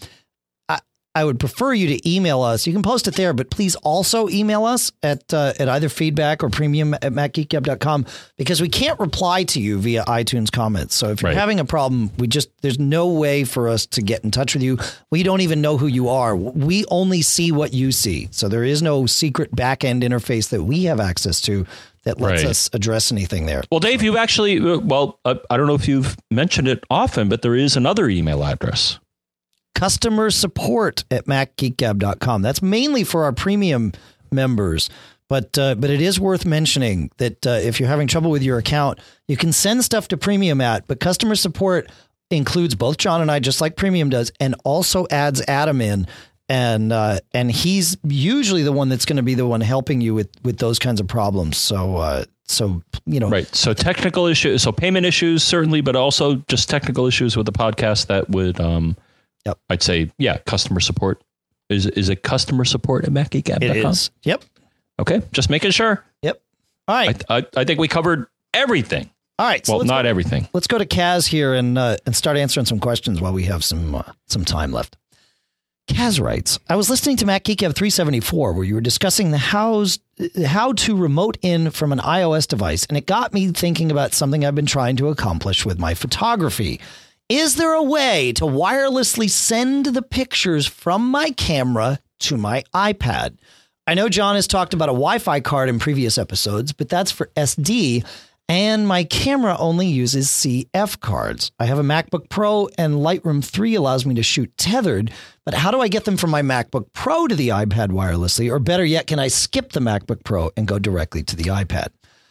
I would prefer you to email us. You can post it there, but please also email us at either feedback or premium at MacGeekGab.com, because we can't reply to you via iTunes comments. So if you're having a problem, there's no way for us to get in touch with you. We don't even know who you are. We only see what you see. So there is no secret back end interface that we have access to that lets us address anything there. Well, Dave, you've actually, I don't know if you've mentioned it often, but there is another email address. Customer support at MacGeekGab.com. That's mainly for our premium members. But it is worth mentioning that if you're having trouble with your account, you can send stuff to premium but customer support includes both John and I, just like premium does, and also adds Adam in. And he's usually the one that's going to be the one helping you with those kinds of problems. So, right. So technical issues, so payment issues, certainly, but also just technical issues with the podcast that would, Yep. I'd say, customer support. Is it customer support at MacGeekGab.com? It is. Yep. Okay. Just making sure. Yep. All right. I think we covered everything. All right. So not everything. Let's go to Kaz here and start answering some questions while we have some time left. Kaz writes, I was listening to MacGeekGab 374 where you were discussing how to remote in from an iOS device, and it got me thinking about something I've been trying to accomplish with my photography. Is there a way to wirelessly send the pictures from my camera to my iPad? I know John has talked about a Wi-Fi card in previous episodes, but that's for SD, and my camera only uses CF cards. I have a MacBook Pro, and Lightroom 3 allows me to shoot tethered, but how do I get them from my MacBook Pro to the iPad wirelessly? Or better yet, can I skip the MacBook Pro and go directly to the iPad?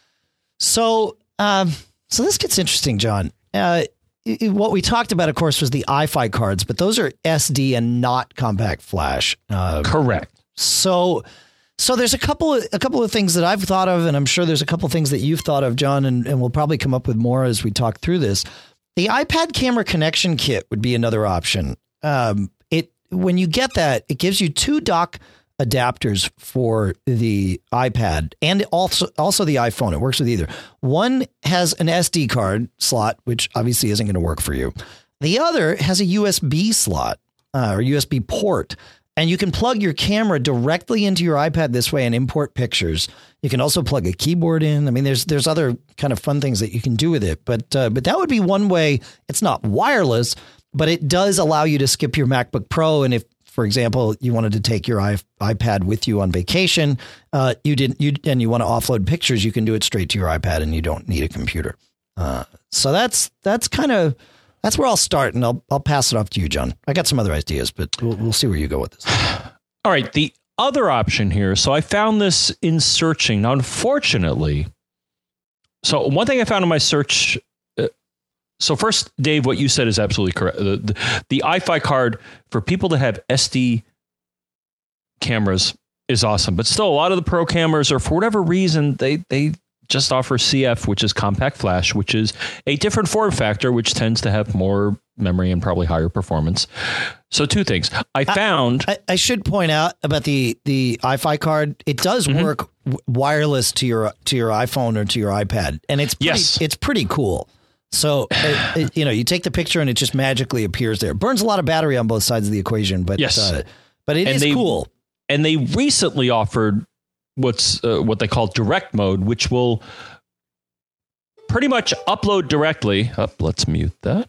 So this gets interesting, John. What we talked about, of course, was the iFi cards, but those are SD and not compact flash. Correct. So there's a couple of things that I've thought of, and I'm sure there's a couple of things that you've thought of, John, and we'll probably come up with more as we talk through this. The iPad camera connection kit would be another option. When you get that, it gives you 2 dock adapters for the iPad and also the iPhone. It works with either. One has an SD card slot, which obviously isn't going to work for you. The other has a USB slot or USB port. And you can plug your camera directly into your iPad this way and import pictures. You can also plug a keyboard in. I mean, there's other kind of fun things that you can do with it. But that would be one way. It's not wireless, but it does allow you to skip your MacBook Pro. And if, for example, you wanted to take your iPad with you on vacation, and you want to offload pictures, you can do it straight to your iPad and you don't need a computer. So that's where I'll start, and I'll pass it off to you, John. I got some other ideas, but we'll see where you go with this. All right. The other option here. So I found this in searching. Now, unfortunately, so one thing I found in my search. So first, Dave, what you said is absolutely correct. The iFi card for people that have SD cameras is awesome, but still a lot of the pro cameras, or for whatever reason, they just offer CF, which is compact flash, which is a different form factor, which tends to have more memory and probably higher performance. So two things I should point out about the iFi card. It does work wireless to your iPhone or to your iPad. And it's pretty cool. So, you take the picture and it just magically appears there. It burns a lot of battery on both sides of the equation, but but it is cool. And they recently offered what they call direct mode, which will pretty much upload directly. Let's mute that.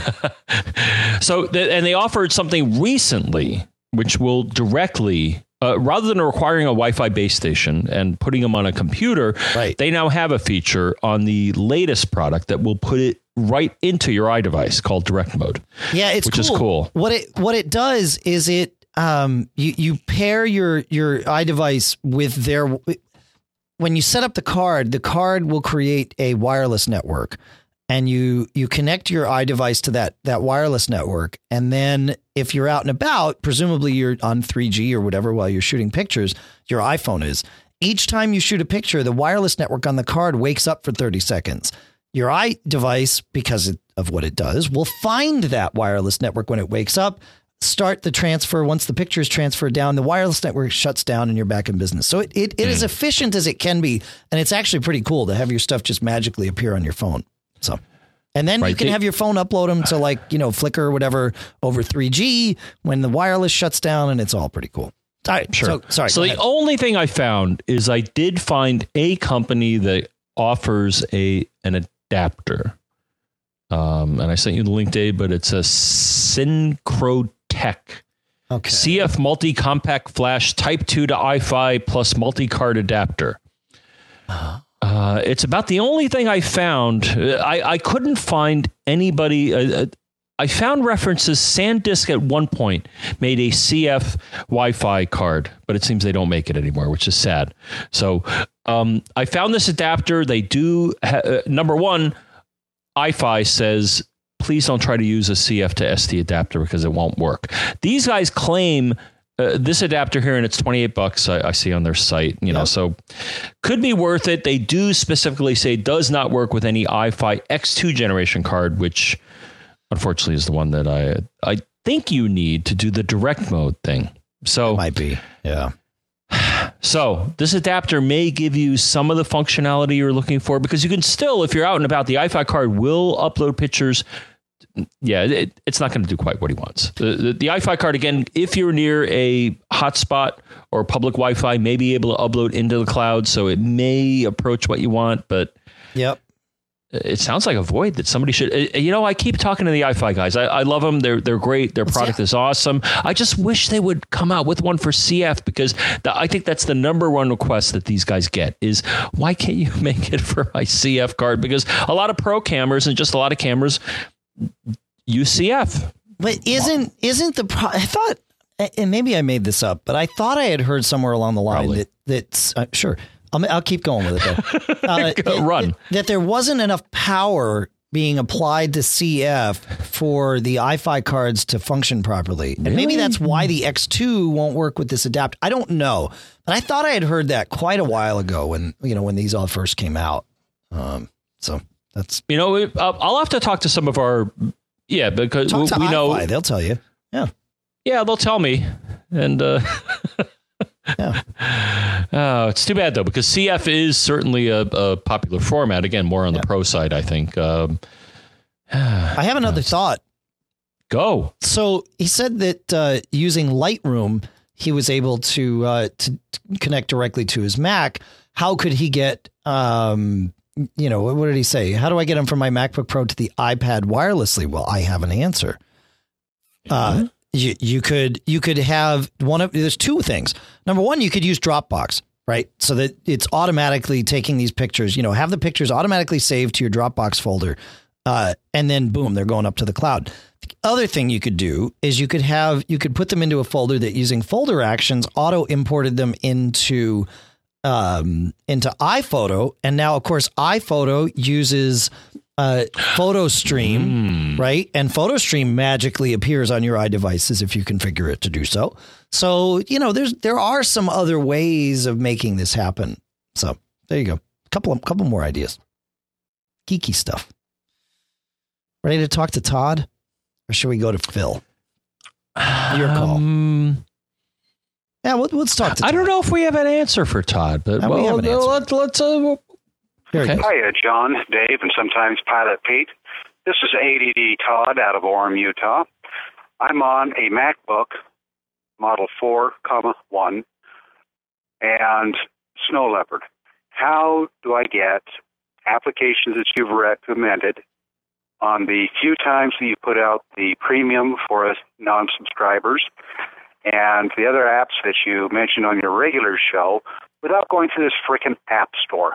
And they offered something recently, which will directly, rather than requiring a Wi-Fi base station and putting them on a computer, they now have a feature on the latest product that will put it right into your iDevice called direct mode. Yeah, which is cool. What it does is it you pair your iDevice with their. When you set up the card will create a wireless network, and you connect your iDevice to that wireless network. And then if you're out and about, presumably you're on 3G or whatever while you're shooting pictures, your iPhone is. Each time you shoot a picture, the wireless network on the card wakes up for 30 seconds. Your iDevice, because of what it does, will find that wireless network when it wakes up, start the transfer. Once the picture is transferred down, the wireless network shuts down and you're back in business. So it is efficient as it can be. And it's actually pretty cool to have your stuff just magically appear on your phone. So, and then you can have your phone upload them to Flickr or whatever over 3G when the wireless shuts down, and it's all pretty cool. All right. Sure. So the only thing I found is I did find a company that offers an adapter. And I sent you the link, Dave, but it's a Synchrotech CF multi-compact flash type 2 to iFi plus multi-card adapter. It's about the only thing I found. I couldn't find anybody. I found references. SanDisk at one point made a CF Wi-Fi card, but it seems they don't make it anymore, which is sad. So I found this adapter. They do. Number one, iFi says, please don't try to use a CF to SD adapter because it won't work. These guys claim this adapter here, and it's $28 I see on their site, so could be worth it. They do specifically say does not work with any iFi X2 generation card, which unfortunately is the one that I think you need to do the direct mode thing. So it might be. Yeah. So this adapter may give you some of the functionality you're looking for, because you can still, if you're out and about, the iFi card will upload pictures. Yeah, it's not going to do quite what he wants. The iFi card, again, if you're near a hotspot or public Wi-Fi, may be able to upload into the cloud, so it may approach what you want, but it sounds like a void that somebody should. I keep talking to the iFi guys. I love them. They're great. Their product is awesome. I just wish they would come out with one for CF, because I think that's the number one request that these guys get is, why can't you make it for my CF card? Because a lot of pro cameras and just a lot of cameras use CF. But isn't I thought, and maybe I made this up, but I thought I had heard somewhere along the line that's sure. I'll keep going with it though. Run. That there wasn't enough power being applied to CF for the iFi cards to function properly. And maybe that's why the X2 won't work with this adapter. I don't know. But I thought I had heard that quite a while ago when these all first came out. So that's... I'll have to talk to some of our... Yeah, because we know... iFi, they'll tell you. Yeah. Yeah, they'll tell me. And... it's too bad, though, because CF is certainly a popular format. Again, more on the pro side, I think. I have another thought. Go. So he said that using Lightroom, he was able to connect directly to his Mac. How could he get, what did he say? How do I get him from my MacBook Pro to the iPad wirelessly? Well, I have an answer. You could have there's two things. Number one, you could use Dropbox, right? So that it's automatically taking these pictures, have the pictures automatically saved to your Dropbox folder. And then boom, they're going up to the cloud. The other thing you could do is you could put them into a folder that using folder actions auto imported them into iPhoto. And now, of course, iPhoto uses PhotoStream, right? And PhotoStream magically appears on your iDevices if you configure it to do so. So, there are some other ways of making this happen. So there you go. Couple more ideas. Geeky stuff. Ready to talk to Todd? Or should we go to Phil? Your call. Yeah, let's talk to Todd. I don't know if we have an answer for Todd, but we have an answer. Let's Okay. Hiya, John, Dave, and sometimes Pilot Pete. This is ADD Todd out of Orem, Utah. I'm on a MacBook Model 4,1 and Snow Leopard. How do I get applications that you've recommended on the few times that you put out the premium for us non-subscribers and the other apps that you mentioned on your regular show without going to this frickin' app store?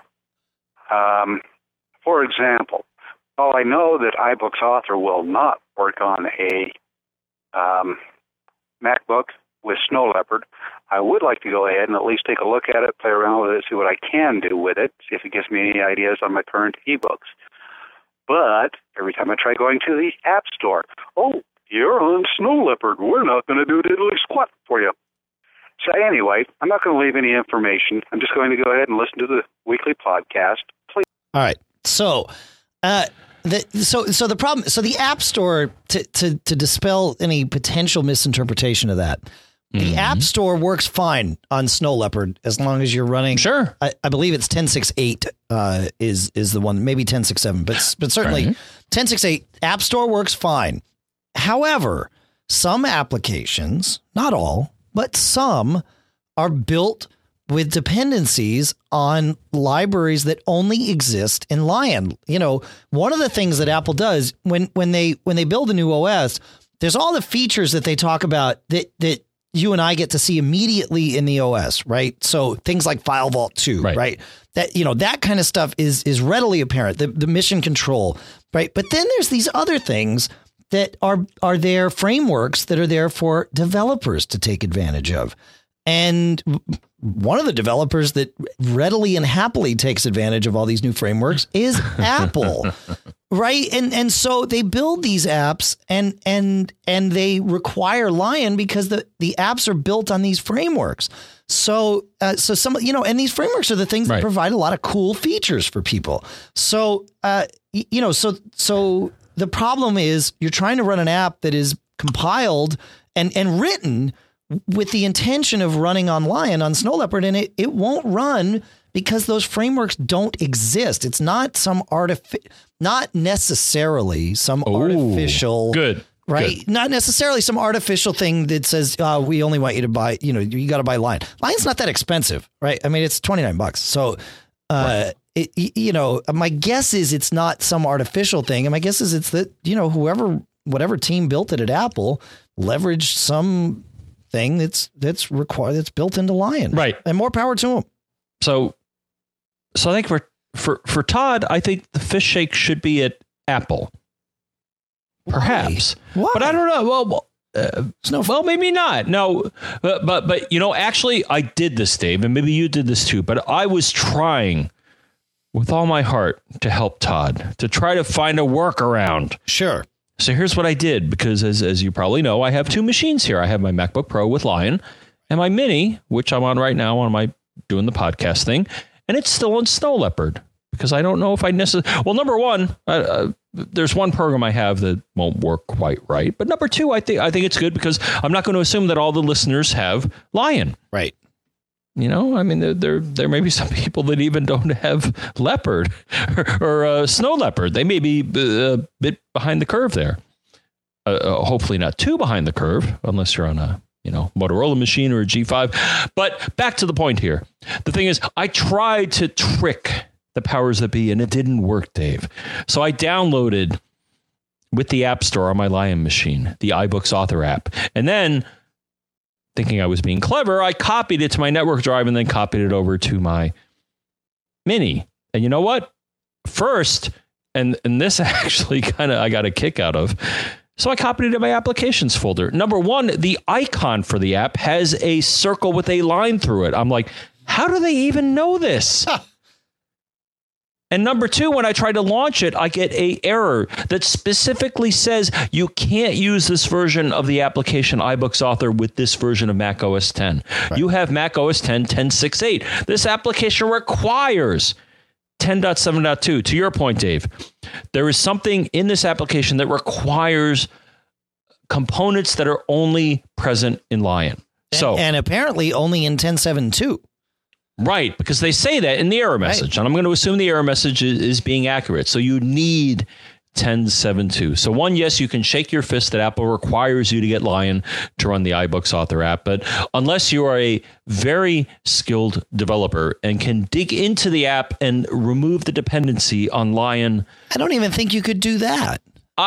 For example, I know that iBooks Author will not work on a MacBook with Snow Leopard. I would like to go ahead and at least take a look at it, play around with it, see what I can do with it, see if it gives me any ideas on my current ebooks. But every time I try going to the App Store, you're on Snow Leopard. We're not going to do diddly squat for you. So anyway, I'm not going to leave any information. I'm just going to go ahead and listen to the weekly podcast. Please. All right. So, the problem. So the App Store, to dispel any potential misinterpretation of that, the App Store works fine on Snow Leopard as long as you're running. Sure. I believe it's 10.6.8 is the one, maybe 10.6.7, but certainly 10.6.8 App Store works fine. However, some applications, not all, but some are built with dependencies on libraries that only exist in Lion. One of the things that Apple does when they build a new OS, there's all the features that they talk about that you and I get to see immediately in the OS, right? So things like File Vault 2, right? That, that kind of stuff is readily apparent, the mission control, right? But then there's these other things that are there, frameworks that are there for developers to take advantage of. And one of the developers that readily and happily takes advantage of all these new frameworks is Apple, right? And so they build these apps and they require Lion because the apps are built on these frameworks. So some, and these frameworks are the things that provide a lot of cool features for people. So, so the problem is you're trying to run an app that is compiled and written with the intention of running on Lion on Snow Leopard, and it won't run because those frameworks don't exist. It's not not necessarily some artificial, right? Good. Not necessarily some artificial thing that says, we only want you to buy, you got to buy Lion. Lion's not that expensive, right? I mean, it's $29. So, my guess is it's not some artificial thing. And my guess is it's that, whatever team built it at Apple leveraged some thing that's required, that's built into Lion, right? And more power to them. So I think for Todd, I think the fish shake should be at Apple, perhaps. Why? But I don't know. Well, maybe not. No, but actually, I did this, Dave, and maybe you did this too. But I was trying with all my heart to help Todd, to try to find a workaround. Sure. So here's what I did, because as you probably know, I have two machines here. I have my MacBook Pro with Lion and my Mini, which I'm on right now doing the podcast thing. And it's still on Snow Leopard because I don't know if I necessarily. Well, number one, there's one program I have that won't work quite right. But number two, I think it's good because I'm not going to assume that all the listeners have Lion. Right. I mean, there may be some people that even don't have Leopard or Snow Leopard. They may be a bit behind the curve there. hopefully not too behind the curve, unless you're on a Motorola machine or a G5. But back to the point here. The thing is, I tried to trick the powers that be, and it didn't work, Dave. So I downloaded with the App Store on my Lion machine, the iBooks Author app. And then, thinking I was being clever, I copied it to my network drive and then copied it over to my Mini. And you know what? First, and this actually I got a kick out of. So I copied it in my applications folder. Number one, the icon for the app has a circle with a line through it. I'm like, how do they even know this? And number two, when I try to launch it, I get an error that specifically says you can't use this version of the application iBooks Author with this version of Mac OS X. Right. You have Mac OS X 10.6.8. This application requires 10.7.2. To your point, Dave, there is something in this application that requires components that are only present in Lion. And apparently only in 10.7.2. Right, because they say that in the error message, and I'm going to assume the error message is being accurate. So you need 10.7.2. So one, yes, you can shake your fist that Apple requires you to get Lion to run the iBooks Author app, but unless you are a very skilled developer and can dig into the app and remove the dependency on Lion, I don't even think you could do that.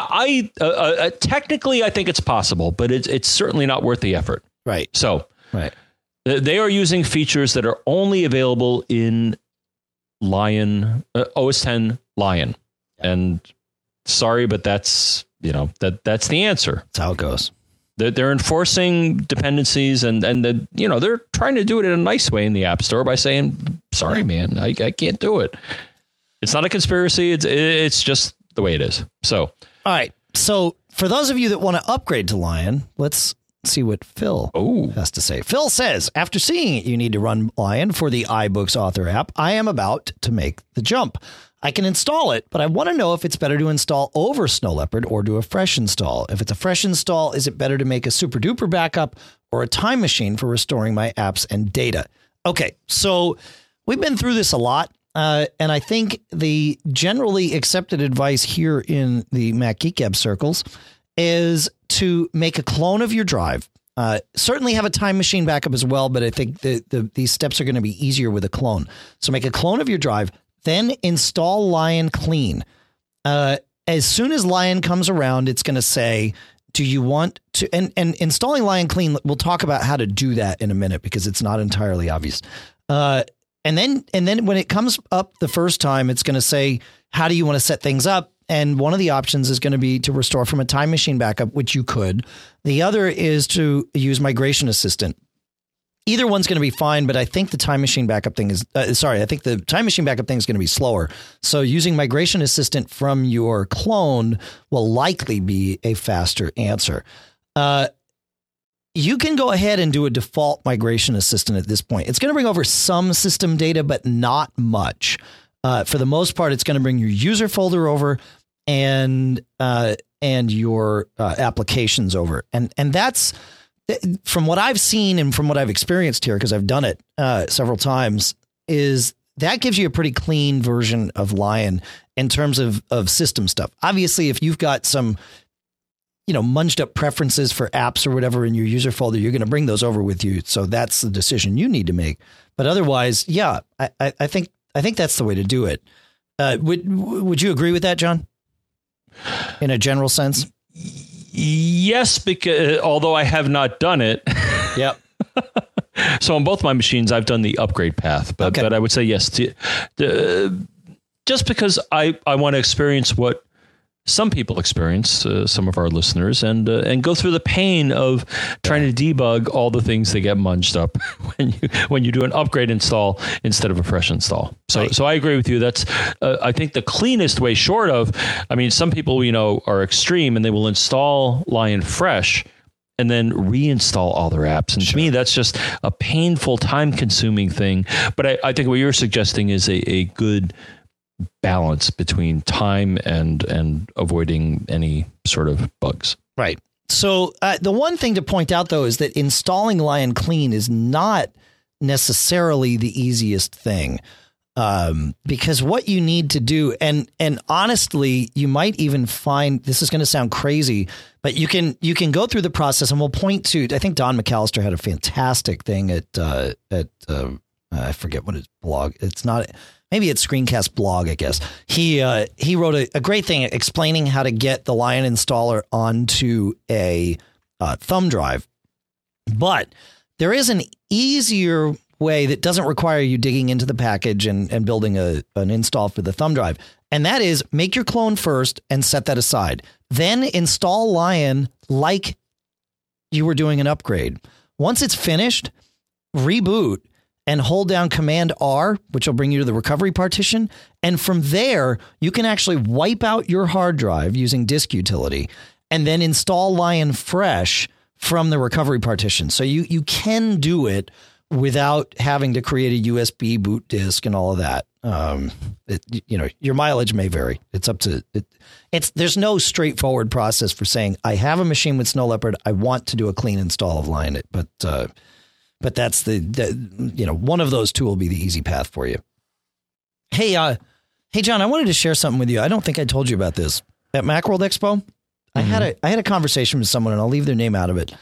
Technically, I think it's possible, but it's certainly not worth the effort. Right. So, they are using features that are only available in Lion, OS X Lion. And sorry, but that's the answer. That's how it goes. They're enforcing dependencies and they're trying to do it in a nice way in the App Store by saying, sorry, man, I can't do it. It's not a conspiracy. It's just the way it is. So, all right. So for those of you that want to upgrade to Lion, let's see what Phil has to say. Phil says, after seeing it, you need to run Lion for the iBooks Author app. I am about to make the jump. I can install it, but I want to know if it's better to install over Snow Leopard or do a fresh install. If it's a fresh install, is it better to make a super duper backup or a time machine for restoring my apps and data? Okay, so we've been through this a lot. And I think the generally accepted advice here in the Mac Geek Gab circles is to make a clone of your drive. Certainly have a time machine backup as well, but I think these steps are going to be easier with a clone. So make a clone of your drive, then install Lion Clean. As soon as Lion comes around, it's going to say, do you want to, and installing Lion Clean, we'll talk about how to do that in a minute because it's not entirely obvious. And then when it comes up the first time, it's going to say, how do you want to set things up? And one of the options is going to be to restore from a time machine backup, which you could. The other is to use Migration Assistant. Either one's going to be fine, but I think the time machine backup thing is, I think the time machine backup thing is going to be slower. So using Migration Assistant from your clone will likely be a faster answer. You can go ahead and do a default Migration Assistant at this point. It's going to bring over some system data, but not much. For the most part, it's going to bring your user folder over and your applications over. And that's, from what I've seen and from what I've experienced here, because I've done it several times, is that gives you a pretty clean version of Lion in terms of system stuff. Obviously, if you've got some, munged up preferences for apps or whatever in your user folder, you're going to bring those over with you. So that's the decision you need to make. But otherwise, yeah, I think that's the way to do it. Would you agree with that, John? In a general sense? Yes, because although I have not done it. Yep. So on both my machines, I've done the upgrade path, but I would say yes. Just because I want to experience what some people experience, some of our listeners, and go through the pain of trying to debug all the things that get munged up when you do an upgrade install instead of a fresh install. So I agree with you. That's I think the cleanest way, short of, some people are extreme and they will install Lion fresh and then reinstall all their apps. And to me, that's just a painful, time-consuming thing. But I think what you're suggesting is a good balance between time and avoiding any sort of bugs. Right. So the one thing to point out, though, is that installing Lion Clean is not necessarily the easiest thing. Because what you need to do, and honestly, you might even find, this is going to sound crazy, but you can go through the process, and we'll point to, I think Don McAllister had a fantastic thing at I forget what his blog. It's not, maybe it's Screencast blog, I guess. He wrote a great thing explaining how to get the Lion installer onto a thumb drive. But there is an easier way that doesn't require you digging into the package and building an install for the thumb drive. And that is, make your clone first and set that aside. Then install Lion like you were doing an upgrade. Once it's finished, reboot and hold down Command R, which will bring you to the recovery partition. And from there, you can actually wipe out your hard drive using disk utility and then install Lion fresh from the recovery partition. So you can do it without having to create a USB boot disk and all of that. Your mileage may vary. It's up to it. There's no straightforward process for saying, I have a machine with Snow Leopard, I want to do a clean install of Lion. But that's one of those two will be the easy path for you. Hey, John, I wanted to share something with you. I don't think I told you about this at Macworld Expo. I had a conversation with someone, and I'll leave their name out of it.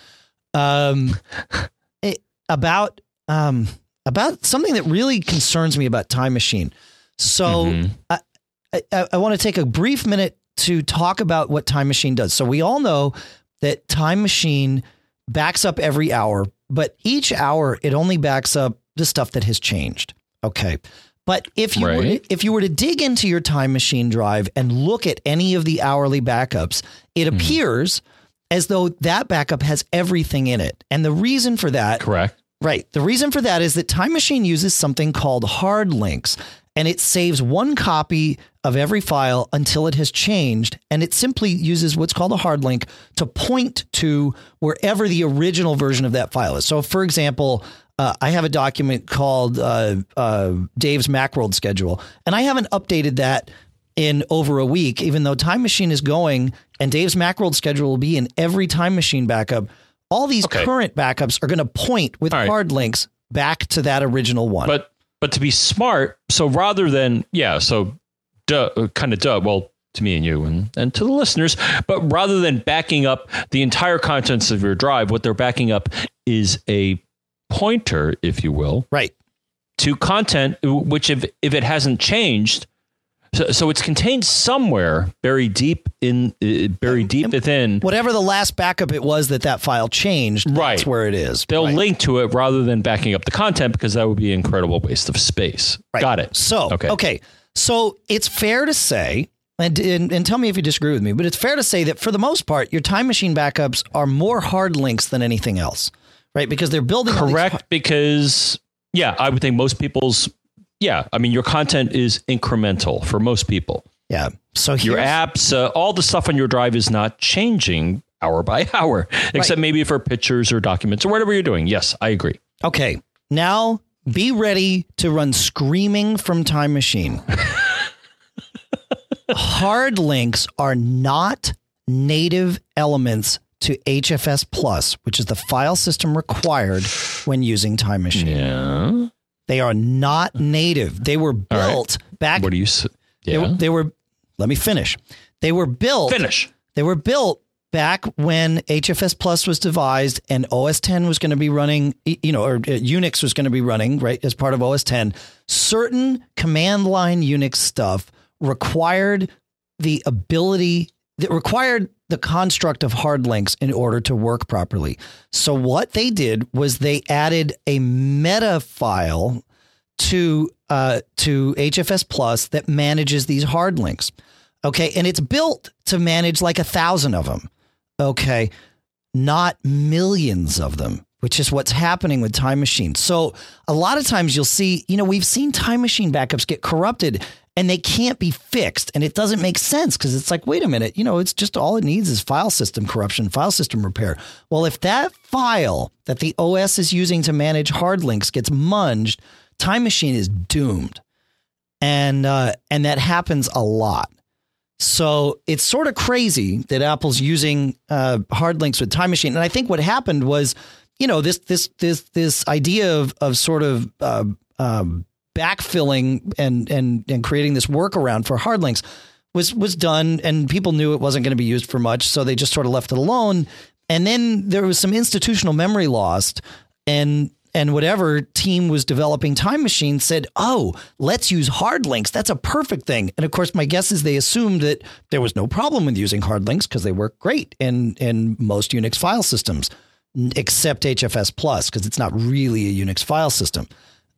About something that really concerns me about Time Machine. So I want to take a brief minute to talk about what Time Machine does. So we all know that Time Machine backs up every hour, but each hour it only backs up the stuff that has changed. Okay. But if you were to dig into your Time Machine drive and look at any of the hourly backups, it appears as though that backup has everything in it. And the reason for that, correct. Right. The reason for that is that Time Machine uses something called hard links, and it saves one copy of every file until it has changed. And it simply uses what's called a hard link to point to wherever the original version of that file is. So, for example, I have a document called Dave's Macworld schedule, and I haven't updated that in over a week, even though Time Machine is going, and Dave's Macworld schedule will be in every Time Machine backup. All these current backups are going to point with hard links back to that original one. But to be smart, so rather than, well, to me and you and to the listeners, but rather than backing up the entire contents of your drive, what they're backing up is a pointer, if you will, right, to content, which if it hasn't changed, so it's contained somewhere buried deep within whatever the last backup it was that file changed. Right, that's where it is. They'll link to it rather than backing up the content, because that would be an incredible waste of space. Right. Got it. So okay. So it's fair to say, and tell me if you disagree with me, but it's fair to say that for the most part, your Time Machine backups are more hard links than anything else, right? Because they're building. Correct. Because I would think most people's. Yeah, I mean, your content is incremental for most people. Yeah. So your apps, all the stuff on your drive is not changing hour by hour, except maybe for pictures or documents or whatever you're doing. Yes, I agree. Okay. Now be ready to run screaming from Time Machine. Hard links are not native elements to HFS Plus, which is the file system required when using Time Machine. Yeah. They are not native. They were built back. What do you say? Yeah. They were. Let me finish. They were built. They were built back when HFS Plus was devised and OS 10 was going to be running, or Unix was going to be running, right, as part of OS 10. Certain command line Unix stuff required the construct of hard links in order to work properly. So what they did was they added a meta file to HFS Plus that manages these hard links. Okay. And it's built to manage like 1,000 of them. Okay. Not millions of them, which is what's happening with Time Machine. So a lot of times you'll see, we've seen Time Machine backups get corrupted and they can't be fixed. And it doesn't make sense because it's like, wait a minute, it's just all it needs is file system corruption, file system repair. Well, if that file that the OS is using to manage hard links gets munged, Time Machine is doomed. And that happens a lot. So it's sort of crazy that Apple's using hard links with Time Machine. And I think what happened was, this idea of sort of backfilling and creating this workaround for hard links was done, and people knew it wasn't going to be used for much, so they just sort of left it alone. And then there was some institutional memory lost, and whatever team was developing Time Machine said, oh, let's use hard links. That's a perfect thing. And of course, my guess is they assumed that there was no problem with using hard links because they work great in most Unix file systems, except HFS Plus, because it's not really a Unix file system.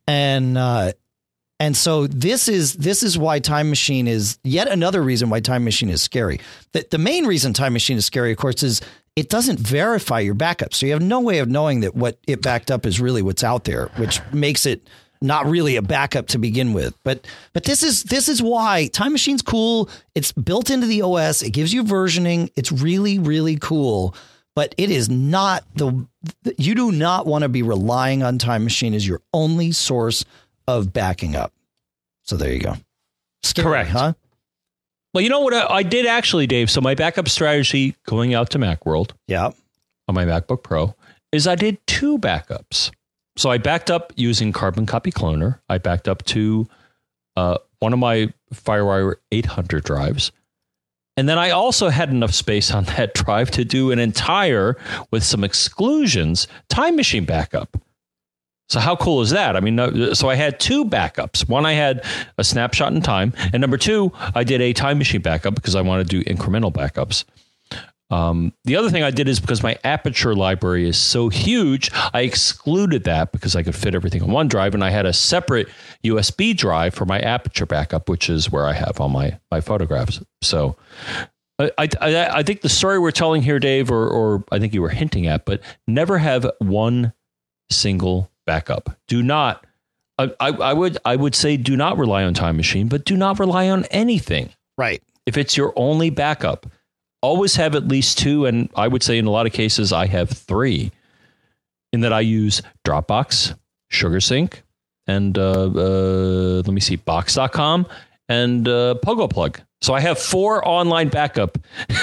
And so this is why Time Machine is yet another reason why Time Machine is scary. The main reason Time Machine is scary, of course, is it doesn't verify your backup. So you have no way of knowing that what it backed up is really what's out there, which makes it not really a backup to begin with. But this is why Time Machine's cool. It's built into the OS. It gives you versioning. It's really, really cool. But it is not you do not want to be relying on Time Machine as your only source of backing up. So there you go. Scary, correct, huh? Well, you know what I did actually, Dave? So my backup strategy going out to Macworld on my MacBook Pro is I did 2 backups. So I backed up using Carbon Copy Cloner. I backed up to one of my FireWire 800 drives. And then I also had enough space on that drive to do an entire, with some exclusions, Time Machine backup. So how cool is that? I mean, so I had 2 backups. One, I had a snapshot in time. And number 2, I did a Time Machine backup because I wanted to do incremental backups. The other thing I did is because my Aperture library is so huge, I excluded that because I could fit everything on one drive. And I had a separate USB drive for my Aperture backup, which is where I have all my photographs. So I think the story we're telling here, Dave, or I think you were hinting at, but never have one single backup. Do not. I would say do not rely on Time Machine, but do not rely on anything. Right. If it's your only backup, always have at least 2. And I would say in a lot of cases, I have 3 in that I use Dropbox, SugarSync, and let me see, Box.com and PogoPlug. So I have 4 online backup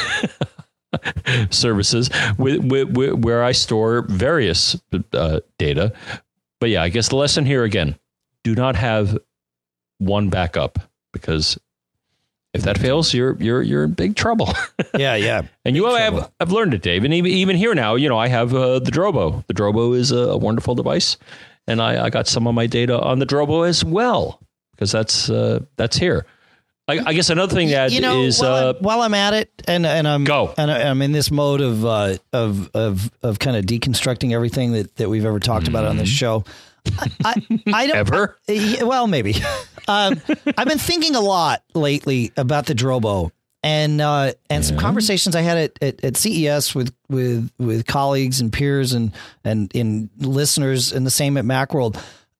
services where I store various data. But yeah, I guess the lesson here again, do not have one backup, because if that fails, you're in big trouble. Yeah. And I've learned it, Dave. And even here now, I have the Drobo. The Drobo is a wonderful device, and I got some of my data on the Drobo as well, because that's here. I guess another thing that is while I'm at it, and I'm in this mode of kind of deconstructing everything that we've ever talked about on this show. I don't ever. Well, maybe. I've been thinking a lot lately about the Drobo, and some conversations I had at CES with colleagues and peers and in listeners, and the same at Macworld.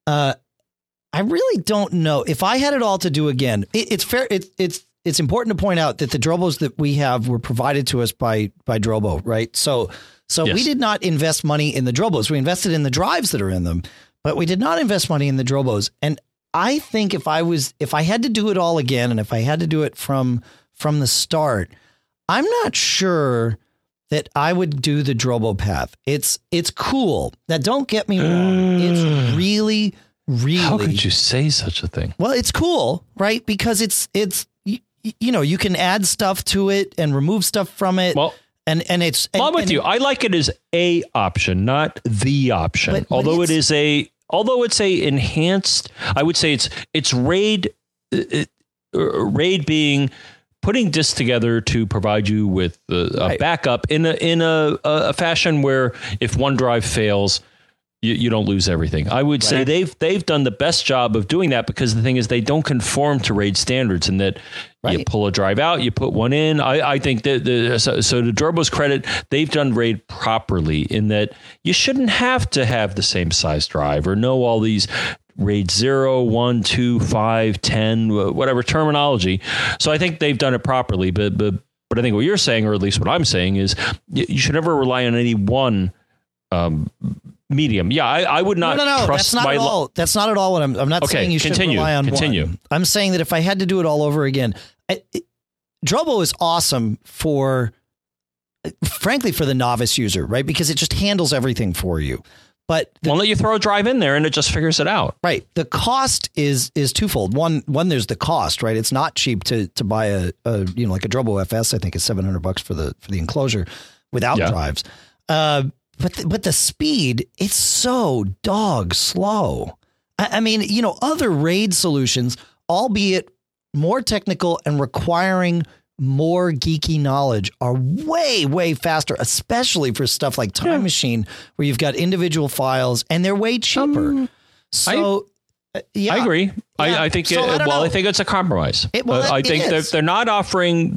I really don't know if I had it all to do again. It's fair. It's important to point out that the Drobos that we have were provided to us by Drobo, right? So yes. We did not invest money in the Drobos. We invested in the drives that are in them, but we did not invest money in the Drobos. And I think if I had to do it all again, and if I had to do it from the start, I'm not sure that I would do the Drobo path. It's cool. Now, don't get me wrong. It's really. How could you say such a thing? Well, it's cool, right? Because it's you can add stuff to it and remove stuff from it. Well, and it's. I'm with you. I like it as a option, not the option. Although it's a enhanced, I would say it's RAID. RAID being putting disks together to provide you with a backup in a fashion where if one drive fails, you don't lose everything. I would say they've done the best job of doing that, because the thing is they don't conform to RAID standards, and that you pull a drive out, you put one in. I think that so to Drobo's credit, they've done RAID properly in that you shouldn't have to have the same size drive or know all these RAID 0, 1, 2, 5, 10, whatever terminology. So I think they've done it properly. But I think what you're saying, or at least what I'm saying, is you should never rely on any one medium. Yeah, I would not trust that's not at all. That's not at all what I'm not saying you should rely on one. I'm saying that if I had to do it all over again, Drobo is awesome frankly, for the novice user, right? Because it just handles everything for you. But won't let you throw a drive in there and it just figures it out. Right. The cost is twofold. One, there's the cost, right? It's not cheap to buy a like a Drobo FS. I think is $700 for the enclosure without drives. But the speed, it's so dog slow. I mean, other RAID solutions, albeit more technical and requiring more geeky knowledge, are way, way faster, especially for stuff like Time Machine, where you've got individual files and they're way cheaper. I agree. Yeah. I think I think it's a compromise. I think they're not offering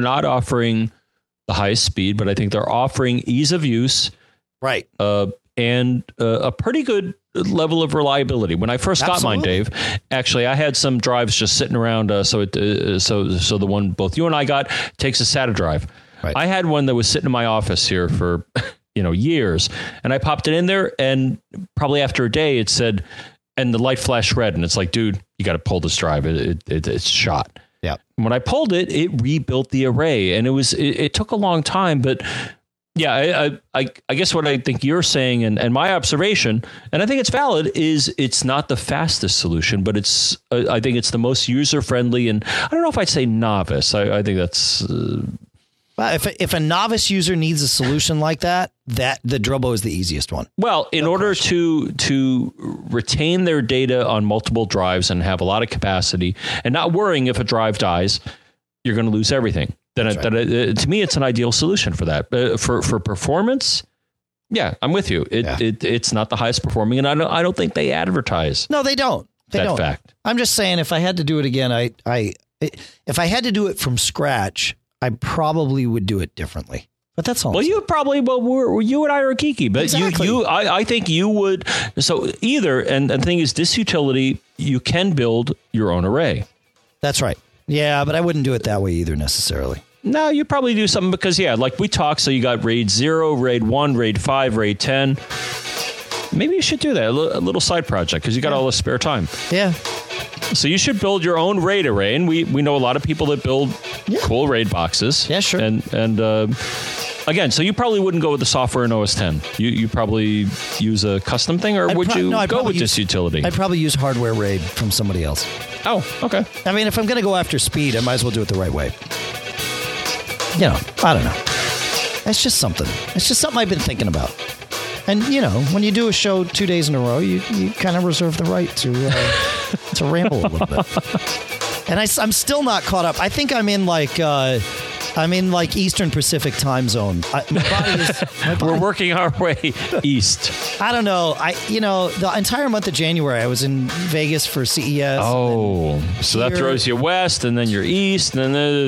the highest speed, but I think they're offering ease of use, right? And a pretty good level of reliability. When I first got mine, Dave, actually, I had some drives just sitting around. So the one both you and I got takes a SATA drive. Right. I had one that was sitting in my office here for years, and I popped it in there, and probably after a day, it said, and the light flashed red, and it's like, dude, you got to pull this drive. It's shot. Yeah. When I pulled it, it rebuilt the array, and it took a long time, but. Yeah, I guess what I think you're saying and my observation, and I think it's valid, is it's not the fastest solution, but it's I think it's the most user friendly. And I don't know if I'd say novice. I think that's. If a novice user needs a solution like that the Drobo is the easiest one. Well, in order to retain their data on multiple drives and have a lot of capacity and not worrying if a drive dies, you're going to lose everything. To me, it's an ideal solution for that. For performance, yeah, I'm with you. It's not the highest performing, and I don't think they advertise. No, they don't. That fact. I'm just saying, if I had to do it again, if I had to do it from scratch, I probably would do it differently. But that's all. Well, you probably you and I are geeky, but exactly. I think you would. So either, and the thing is, this utility, you can build your own array. That's right. Yeah, but I wouldn't do it that way either necessarily. No, you probably do something because, like we talked, so you got RAID 0, RAID 1, RAID 5, RAID 10. Maybe you should do that, a little side project, because you got all this spare time. Yeah. So you should build your own RAID array, and we know a lot of people that build cool RAID boxes. Yeah, sure. And again, so you probably wouldn't go with the software in OS 10. You probably use a custom thing, or would you go with this utility? I'd probably use hardware RAID from somebody else. Oh, okay. I mean, if I'm going to go after speed, I might as well do it the right way. I don't know. It's just something I've been thinking about. And, when you do a show 2 days in a row, you kind of reserve the right to ramble a little bit. And I'm still not caught up. I think I'm in like Eastern Pacific time zone. We're working our way east. I don't know. The entire month of January, I was in Vegas for CES. Oh, so that throws you west, and then you're east, and then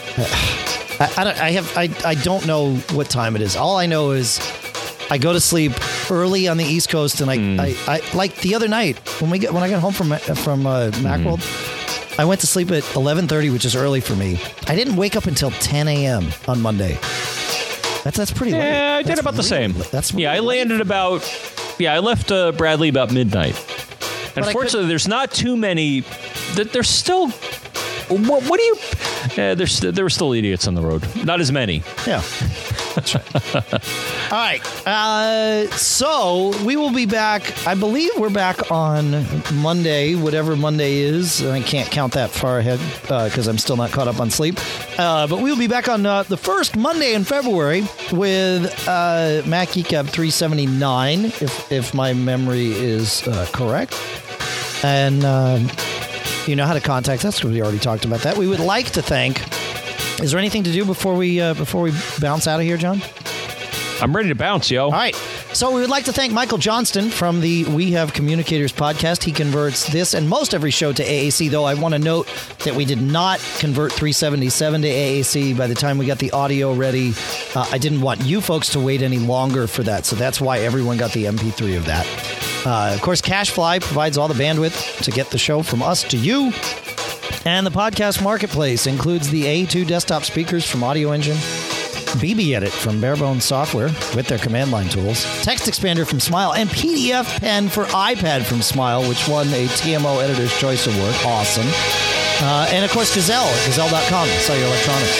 I don't know what time it is. All I know is I go to sleep early on the East Coast, and I like the other night when I got home from Macworld. I went to sleep at 11:30, which is early for me. I didn't wake up until 10 a.m. on Monday. That's pretty late. Yeah, I did about the same. I landed about. Yeah, I left Bradley about midnight. Unfortunately, there's not too many. There's still. What do you? There were still idiots on the road. Not as many. Yeah. That's right. All right. So we will be back. I believe we're back on Monday, whatever Monday is. I can't count that far ahead because I'm still not caught up on sleep. But we will be back on the first Monday in February with Mac Geek Gab 379, if my memory is correct. And you know how to contact us because we already talked about that. We would like to thank. Is there anything to do before we bounce out of here, John? I'm ready to bounce, yo. All right. So we would like to thank Michael Johnston from the We Have Communicators podcast. He converts this and most every show to AAC, though I want to note that we did not convert 377 to AAC by the time we got the audio ready. I didn't want you folks to wait any longer for that, so that's why everyone got the MP3 of that. Of course, CacheFly provides all the bandwidth to get the show from us to you. And the podcast marketplace includes the A2 desktop speakers from Audio Engine, BB Edit from Barebones Software with their command line tools, Text Expander from Smile, and PDF Pen for iPad from Smile, which won a TMO Editor's Choice Award. Awesome. And, of course, Gazelle at Gazelle.com, sell your electronics.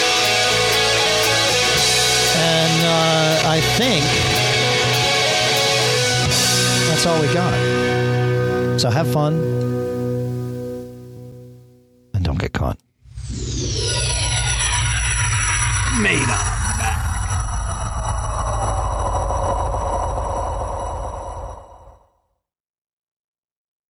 And I think that's all we got. So have fun and don't get caught. Made up.